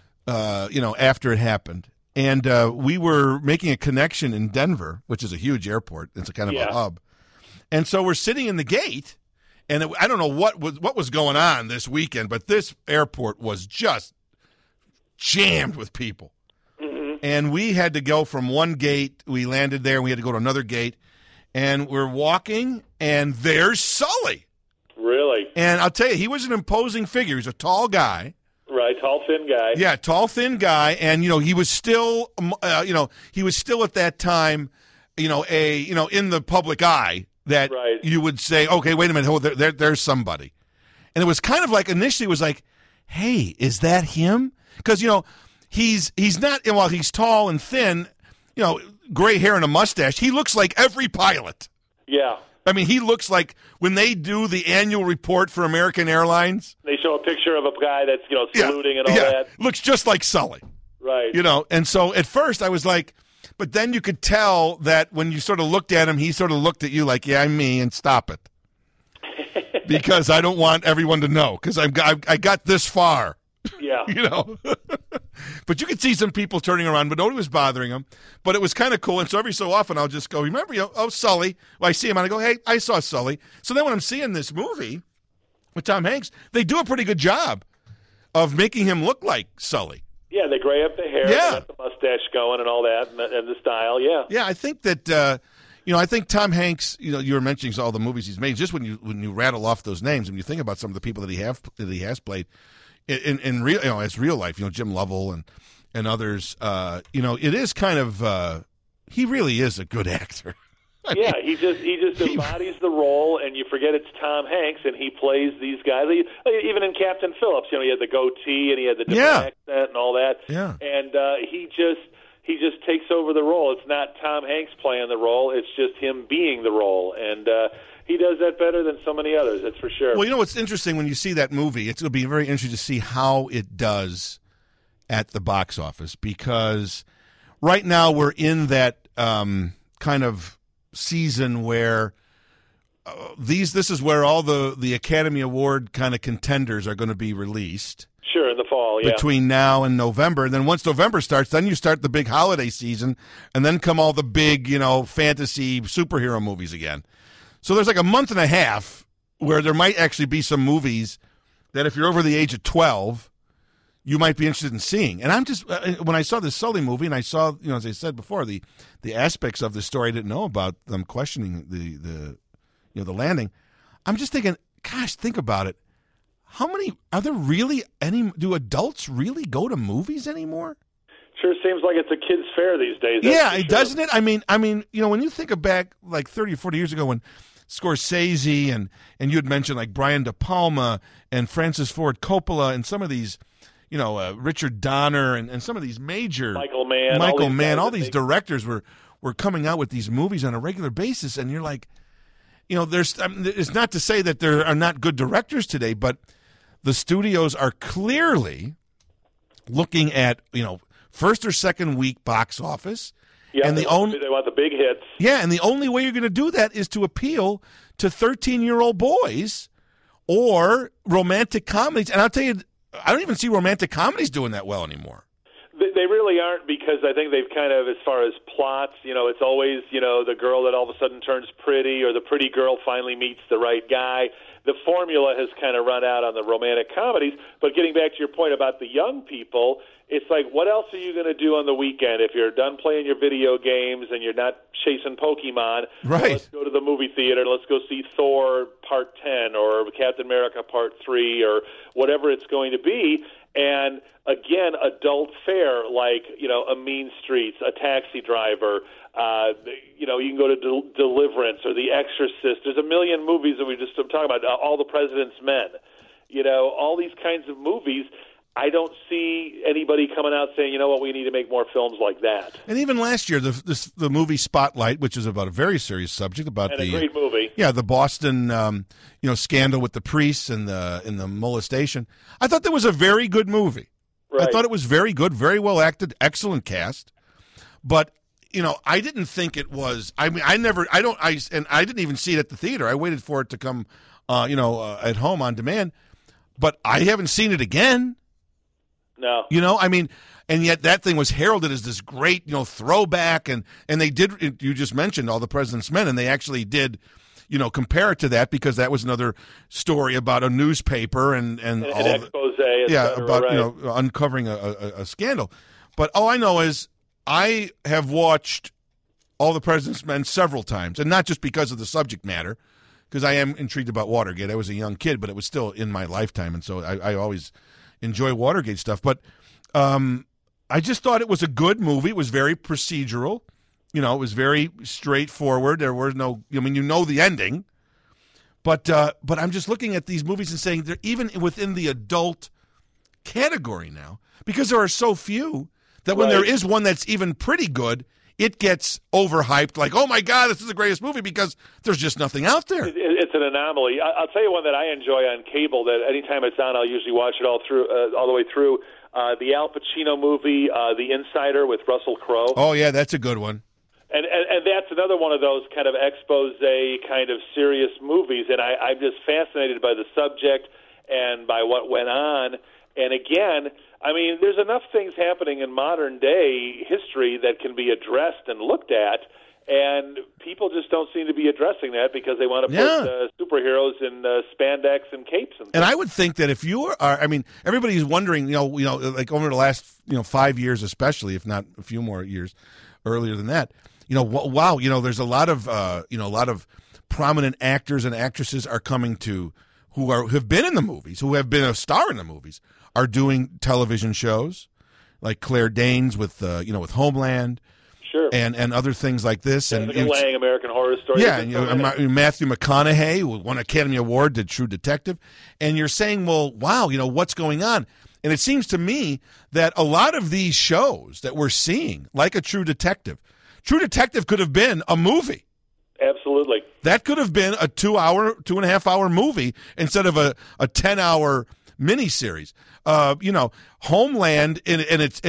after it happened. And we were making a connection in Denver, which is a huge airport. It's a kind of a hub. And so we're sitting in the gate, and I don't know what was going on this weekend, but this airport was just jammed with people. Mm-hmm. And we had to go from one gate. We landed there, and we had to go to another gate. And we're walking, and there's Sully. Really? And I'll tell you, he was an imposing figure. He was a tall guy. Right, tall, thin guy. Yeah, tall, thin guy. And, he was still, he was still at that time, in the public eye that you would say, okay, wait a minute, there's somebody. And it was kind of like, initially it was like, hey, is that him? Because, he's not, while he's tall and thin, gray hair and a mustache, he looks like every pilot. Yeah. I mean, he looks like when they do the annual report for American Airlines. They show a picture of a guy that's, saluting and all that. Looks just like Sully. Right. And so at first I was like, but then you could tell that when you sort of looked at him, he sort of looked at you like, yeah, I'm me, and stop it. Because I don't want everyone to know, because I got this far. Yeah. But you could see some people turning around, but nobody was bothering them. But it was kind of cool. And so every so often I'll just go, remember, Sully. Well, I see him and I go, hey, I saw Sully. So then when I'm seeing this movie with Tom Hanks, they do a pretty good job of making him look like Sully. Yeah, they gray up the hair, yeah, got the mustache going and all that, and the style, yeah. Yeah, I think that, I think Tom Hanks, you were mentioning all the movies he's made. Just when you rattle off those names, when you think about some of the people that he has played in real, as real life, Jim Lovell and others, it is kind of, he really is a good actor. He just embodies the role, and you forget it's Tom Hanks, and he plays these guys. Even in Captain Phillips, he had the goatee and he had the different accent and all that. Yeah. And he just takes over the role. It's not Tom Hanks playing the role; it's just him being the role, and he does that better than so many others. That's for sure. Well, what's interesting when you see that movie, it's going to be very interesting to see how it does at the box office, because right now we're in that kind of season where this is where all the Academy Award kind of contenders are going to be released. Sure, in the fall, yeah. Between now and November. And then once November starts, then you start the big holiday season, and then come all the big, fantasy superhero movies again. So there's like a month and a half where there might actually be some movies that if you're over the age of 12, you might be interested in seeing. And I'm just, when I saw this Sully movie, and I saw, as I said before, the aspects of the story I didn't know about, them questioning the landing, I'm just thinking, gosh, think about it. Do adults really go to movies anymore? Sure seems like it's a kid's fair these days. Yeah, doesn't it? I mean, when you think of back like 30 or 40 years ago when Scorsese and you had mentioned like Brian De Palma and Francis Ford Coppola and some of these, Richard Donner and some of these major Michael Mann, all these directors were coming out with these movies on a regular basis, and you're like, it's not to say that there are not good directors today, but the studios are clearly looking at first or second week box office. Yeah, and they want the big hits. Yeah, and the only way you're going to do that is to appeal to 13-year-old boys or romantic comedies. And I'll tell you, I don't even see romantic comedies doing that well anymore. They really aren't, because I think they've kind of, as far as plots, it's always, the girl that all of a sudden turns pretty, or the pretty girl finally meets the right guy. The formula has kind of run out on the romantic comedies. But getting back to your point about the young people, it's like, what else are you going to do on the weekend if you're done playing your video games and you're not chasing Pokemon? Right. Well, let's go to the movie theater. Let's go see Thor Part 10 or Captain America Part 3 or whatever it's going to be. And again, adult fare like, A Mean Streets, A Taxi Driver, you can go to Deliverance or The Exorcist. There's a million movies that we just talking about, All the President's Men. All these kinds of movies. I don't see anybody coming out saying, you know what, we need to make more films like that. And even last year, the movie Spotlight, which is about a very serious subject, about a great movie. Yeah, the Boston, scandal with the priests and the molestation. I thought that was a very good movie. Right. I thought it was very good, very well acted, excellent cast. But I didn't think it was. I mean, I didn't even see it at the theater. I waited for it to come, at home on demand. But I haven't seen it again. No. And yet that thing was heralded as this great, throwback, and they did. You just mentioned All the President's Men, and they actually did, compare it to that, because that was another story about a newspaper and an expose. About right. Uncovering a scandal. But all I know is I have watched All the President's Men several times, and not just because of the subject matter, because I am intrigued about Watergate. I was a young kid, but it was still in my lifetime, and so I always enjoy Watergate stuff. But I just thought it was a good movie. It was very procedural. It was very straightforward. There was no, the ending. But I'm just looking at these movies and saying they're even within the adult category now because there are so few that when there is one that's even pretty good, it gets overhyped like, oh, my God, this is the greatest movie because there's just nothing out there. It's an anomaly. I'll tell you one that I enjoy on cable that anytime it's on, I'll usually watch it all the way through. The Al Pacino movie, The Insider with Russell Crowe. Oh, yeah, that's a good one. And that's another one of those kind of expose kind of serious movies, and I'm just fascinated by the subject and by what went on. And again, I mean, there's enough things happening in modern day history that can be addressed and looked at, and people just don't seem to be addressing that because they want to put superheroes in spandex and capes and things. And I would think that if you are, I mean, everybody's wondering, like over the last 5 years, especially, if not a few more years earlier than that, wow, there's a lot of prominent actors and actresses are coming to who have been in the movies, who have been a star in the movies, are doing television shows like Claire Danes with with Homeland, sure, and other things like this, and Lang, American Horror Story, and Matthew McConaughey, who won an Academy Award, did True Detective, and you're saying, well, wow, what's going on? And it seems to me that a lot of these shows that we're seeing, like a True Detective could have been a movie. Absolutely. That could have been a 2.5 hour movie instead of a 10-hour miniseries. Homeland in its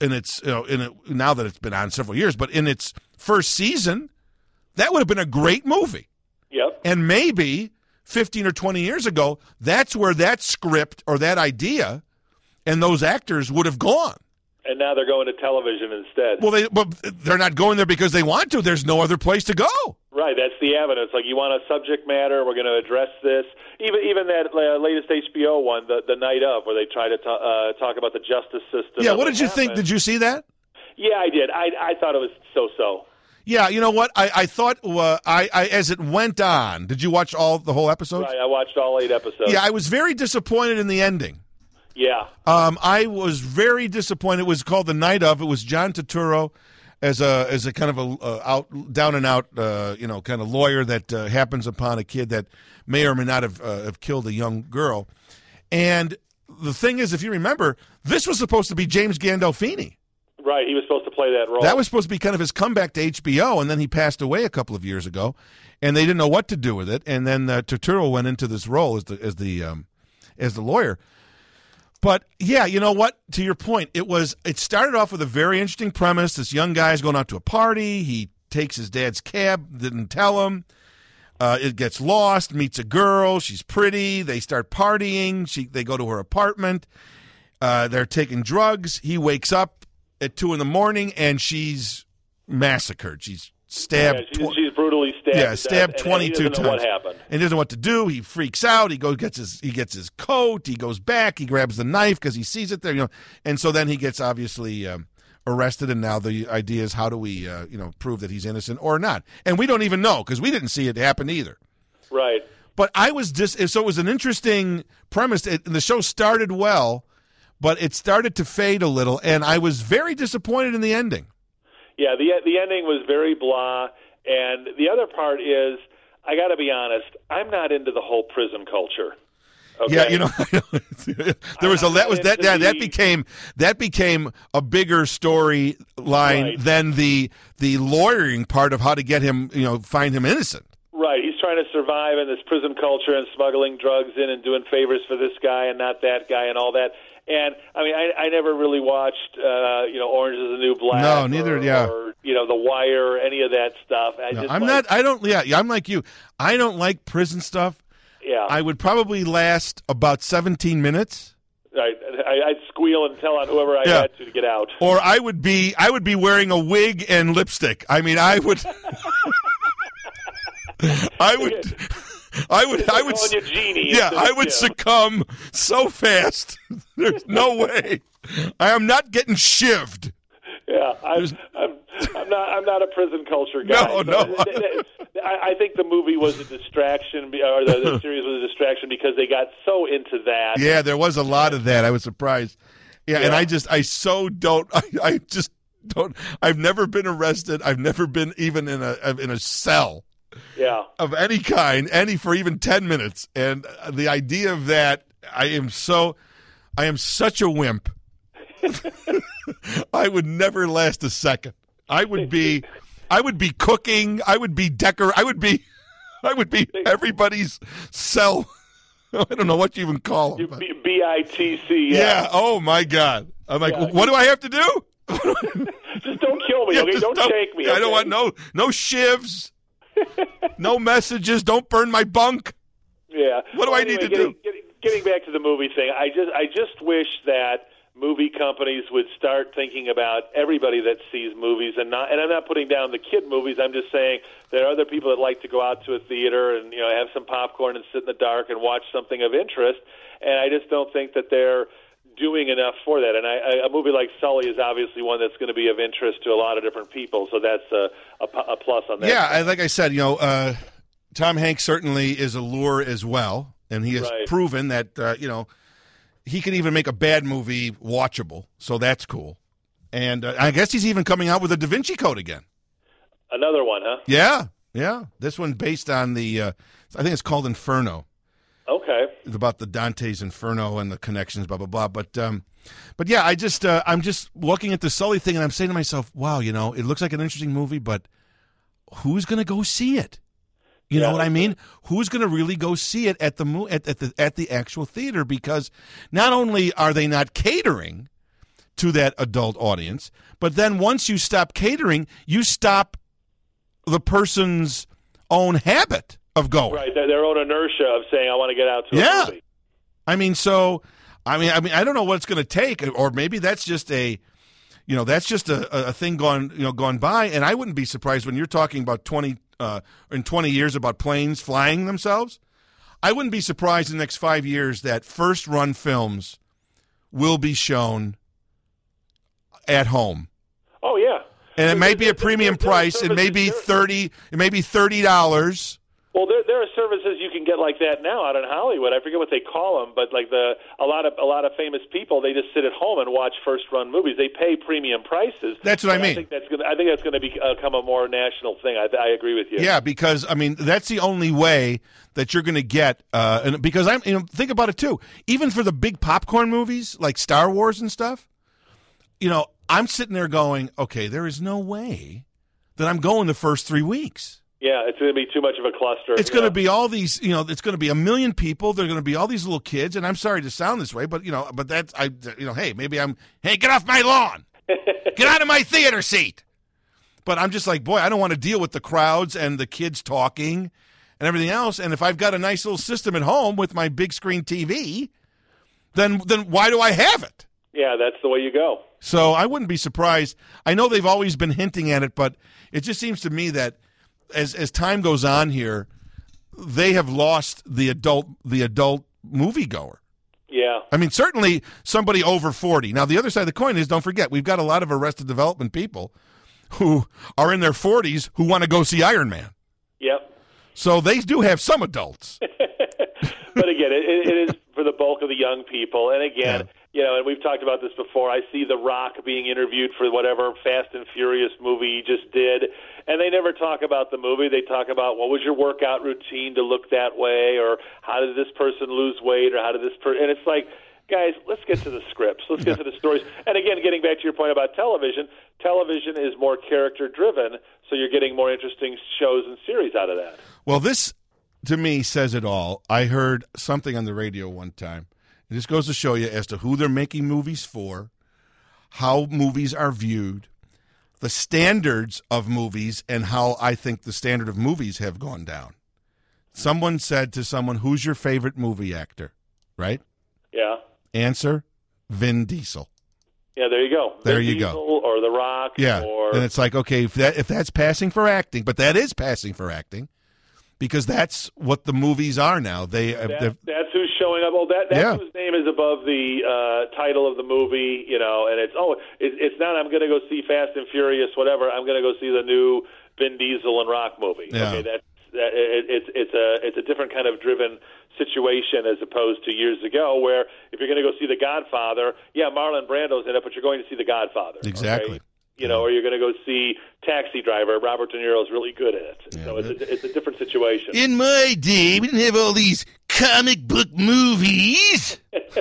now that it's been on several years, but in its first season, that would have been a great movie. Yep. And maybe 15 or 20 years ago, that's where that script or that idea and those actors would have gone. And now they're going to television instead. Well, they're not going there because they want to. There's no other place to go. Right, that's the evidence. Like, you want a subject matter, we're going to address this. Even that latest HBO one, the Night Of, where they try to talk about the justice system. Yeah, what did you think? Did you see that? Yeah, I did. I thought it was so-so. Yeah, you know what? I thought as it went on, did you watch the whole episode? Right, I watched all 8 episodes. Yeah, I was very disappointed in the ending. Yeah. I was very disappointed. It was called The Night Of. It was John Turturro as a kind of a down and out kind of lawyer that happens upon a kid that may or may not have killed a young girl. And the thing is, if you remember, this was supposed to be James Gandolfini. Right, he was supposed to play that role. That was supposed to be kind of his comeback to HBO, and then he passed away a couple of years ago, and they didn't know what to do with it. And then Turturro went into this role as the lawyer. But yeah, you know what? To your point, it started off with a very interesting premise. This young guy's going out to a party. He takes his dad's cab, didn't tell him. It gets lost, meets a girl. She's pretty. They start partying. They go to her apartment. They're taking drugs. He wakes up at 2 a.m, and she's massacred. She's stabbed. Yeah, she's brutally stabbed. Yeah, stabbed 22 times. Know what happened. And he doesn't know what to do. He freaks out. He gets his coat. He goes back. He grabs the knife because he sees it there. And so then he gets obviously arrested. And now the idea is, how do we prove that he's innocent or not? And we don't even know because we didn't see it happen either. Right. But so it was an interesting premise. The show started well, but it started to fade a little, and I was very disappointed in the ending. Yeah, the ending was very blah, and the other part is, I got to be honest, I'm not into the whole prison culture. Okay? Yeah, there was that became a bigger storyline than the lawyering part of how to get him, find him innocent. Right, he's trying to survive in this prison culture and smuggling drugs in and doing favors for this guy and not that guy and all that. And I mean, I never really watched, Orange Is the New Black. No, neither. Or The Wire, or any of that stuff. I'm like you. I don't like prison stuff. Yeah. I would probably last about 17 minutes. Right. I'd squeal and tell on whoever I had to get out. Or I would be wearing a wig and lipstick. I mean, I would. I would succumb so fast. There's no way. I am not getting shivved. Yeah, I'm not a prison culture guy. No. I think the movie was a distraction, or the series was a distraction because they got so into that. Yeah, there was a lot of that. I was surprised. Yeah. And I just don't. I've never been arrested. I've never been even in a cell. Yeah. Of any kind, for even 10 minutes. And the idea of that, I am so I am such a wimp. I would never last a second. I would be cooking. I would be I would be everybody's cell. I don't know what you even call them. BITC. Yeah. Oh my God. I'm like, what do I have to do? Just don't kill me, okay? Don't take me. Okay? I don't want no shivs, no messages. Don't burn my bunk. Yeah. What do I need to do? Getting back to the movie thing, I just wish that movie companies would start thinking about everybody that sees movies, and I'm not putting down the kid movies. I'm just saying there are other people that like to go out to a theater and have some popcorn and sit in the dark and watch something of interest. And I just don't think that they're doing enough for that. And a movie like Sully is obviously one that's going to be of interest to a lot of different people. So that's a plus on that. Yeah, like I said, Tom Hanks certainly is a lure as well, and he has proven that he can even make a bad movie watchable. So that's cool. And I guess he's even coming out with a Da Vinci Code again. Another one, huh? Yeah. This one based on I think it's called Inferno. Okay. It's about the Dante's Inferno and the connections, blah, blah, blah. But yeah, I'm just looking at the Sully thing, and I'm saying to myself, wow, it looks like an interesting movie, but who's going to go see it? You know what I mean? Who's going to really go see it at the actual theater? Because not only are they not catering to that adult audience, but then once you stop catering, you stop the person's own habit of going. Right, their own inertia of saying, I want to get out to a movie. I mean, I don't know what it's going to take, or maybe that's just a thing gone by, and I wouldn't be surprised when you're talking about 20 years about planes flying themselves. I wouldn't be surprised in the next 5 years that first-run films will be shown at home. Oh, yeah. And it may be a premium price. It may be $30. Well, there are services you can get like that now out in Hollywood. I forget what they call them, but like a lot of famous people, they just sit at home and watch first-run movies. They pay premium prices. That's what I mean. I think that's going to become a more national thing. I agree with you. Yeah, because that's the only way that you're going to get. And because think about it too. Even for the big popcorn movies like Star Wars and stuff, I'm sitting there going, okay, there is no way that I'm going the first 3 weeks. Yeah, it's going to be too much of a cluster. It's going to be all these, it's going to be 1 million people. There are going to be all these little kids, and I'm sorry to sound this way, but that's, hey, get off my lawn. Get out of my theater seat. But I'm just like, boy, I don't want to deal with the crowds and the kids talking and everything else. And if I've got a nice little system at home with my big screen TV, then why do I have it? Yeah, that's the way you go. So I wouldn't be surprised. I know they've always been hinting at it, but it just seems to me that as time goes on here, they have lost the adult moviegoer. Yeah. I mean, certainly somebody over 40. Now, the other side of the coin is, don't forget, we've got a lot of Arrested Development people who are in their 40s who want to go see Iron Man. Yep. So they do have some adults. But again, it is for the bulk of the young people. And again, and we've talked about this before, I see The Rock being interviewed for whatever Fast and Furious movie he just did, and they never talk about the movie. They talk about, what was your workout routine to look that way, or how did this person lose weight, or how did this person... And it's like, guys, let's get to the scripts. Let's get to the stories. And again, getting back to your point about television is more character-driven, so you're getting more interesting shows and series out of that. Well, this, to me, says it all. I heard something on the radio one time. It just goes to show you as to who they're making movies for, how movies are viewed, the standards of movies, and how I think the standard of movies have gone down. Someone said to someone, who's your favorite movie actor? Right? Yeah. Answer, Vin Diesel. Yeah, there you go. There Vin you Diesel go. Or The Rock. Yeah. Or... And it's like, okay, if that's passing for acting, but that is passing for acting, because that's what the movies are now. That's who's showing up. Well, that's whose name is above the title of the movie, and it's not, I'm going to go see Fast and Furious, whatever. I'm going to go see the new Vin Diesel and Rock movie. Yeah. Okay, it's a different kind of driven situation as opposed to years ago, where if you're going to go see The Godfather, Marlon Brando's in it, but you're going to see The Godfather. Exactly. Okay? Or you're going to go see Taxi Driver. Robert De Niro's really good at it. Yeah, so it's a different situation. In my day, we didn't have all these comic book movies.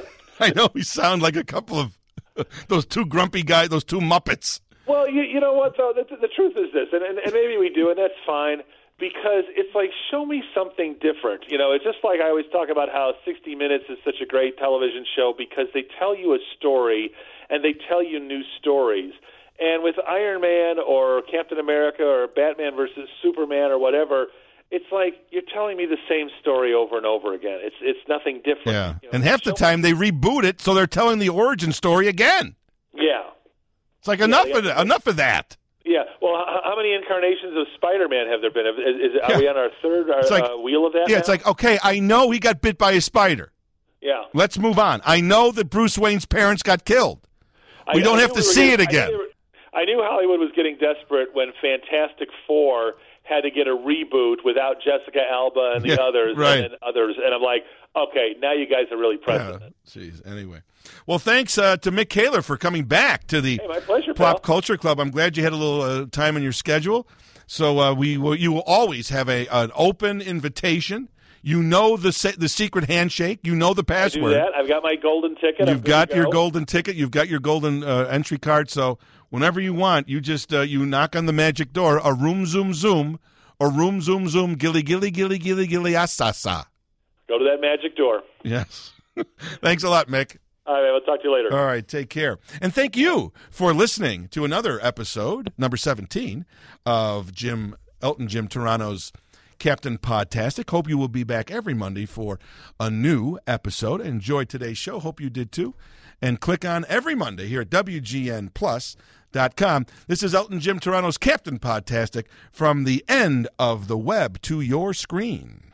I know we sound like a couple of those two grumpy guys, those two Muppets. Well, you know what, though? The truth is this, and maybe we do, and that's fine, because it's like, show me something different. You know, it's just like I always talk about how 60 Minutes is such a great television show because they tell you a story, and they tell you new stories. And with Iron Man or Captain America or Batman versus Superman or whatever, it's like you're telling me the same story over and over again. It's nothing different. Yeah, You know, and half the time they reboot it, so they're telling the origin story again. Yeah. It's like enough of that. Yeah. Well, how many incarnations of Spider-Man have there been? Are we on our third wheel of that? Yeah, now? it's like, okay, I know he got bit by a spider. Yeah. Let's move on. I know that Bruce Wayne's parents got killed. We don't have to see it again. I knew Hollywood was getting desperate when Fantastic Four had to get a reboot without Jessica Alba and the others, and I'm like, okay, now you guys are really pressing it. Jeez. Anyway, well, thanks to Mick Kaler for coming back to the my pleasure, Pop pal. Culture Club. I'm glad you had a little time in your schedule. So you will always have an open invitation. You know the secret handshake. You know the password. I do that. I've got my golden ticket. You've got your golden ticket. You've got your golden entry card. So whenever you want, you just you knock on the magic door. A room zoom zoom, or room zoom zoom. Gilly gilly gilly gilly gilly asasa. Go to that magic door. Yes. Thanks a lot, Mick. All right, we'll talk to you later. All right, take care. And thank you for listening to another episode, number 17, of Elton Jim Turano's Captain Podtastic. Hope you will be back every Monday for a new episode. Enjoyed today's show. Hope you did too. And click on every Monday here at WGNplus.com. This is Elton Jim Turano's Captain Podtastic, from the end of the web to your screen.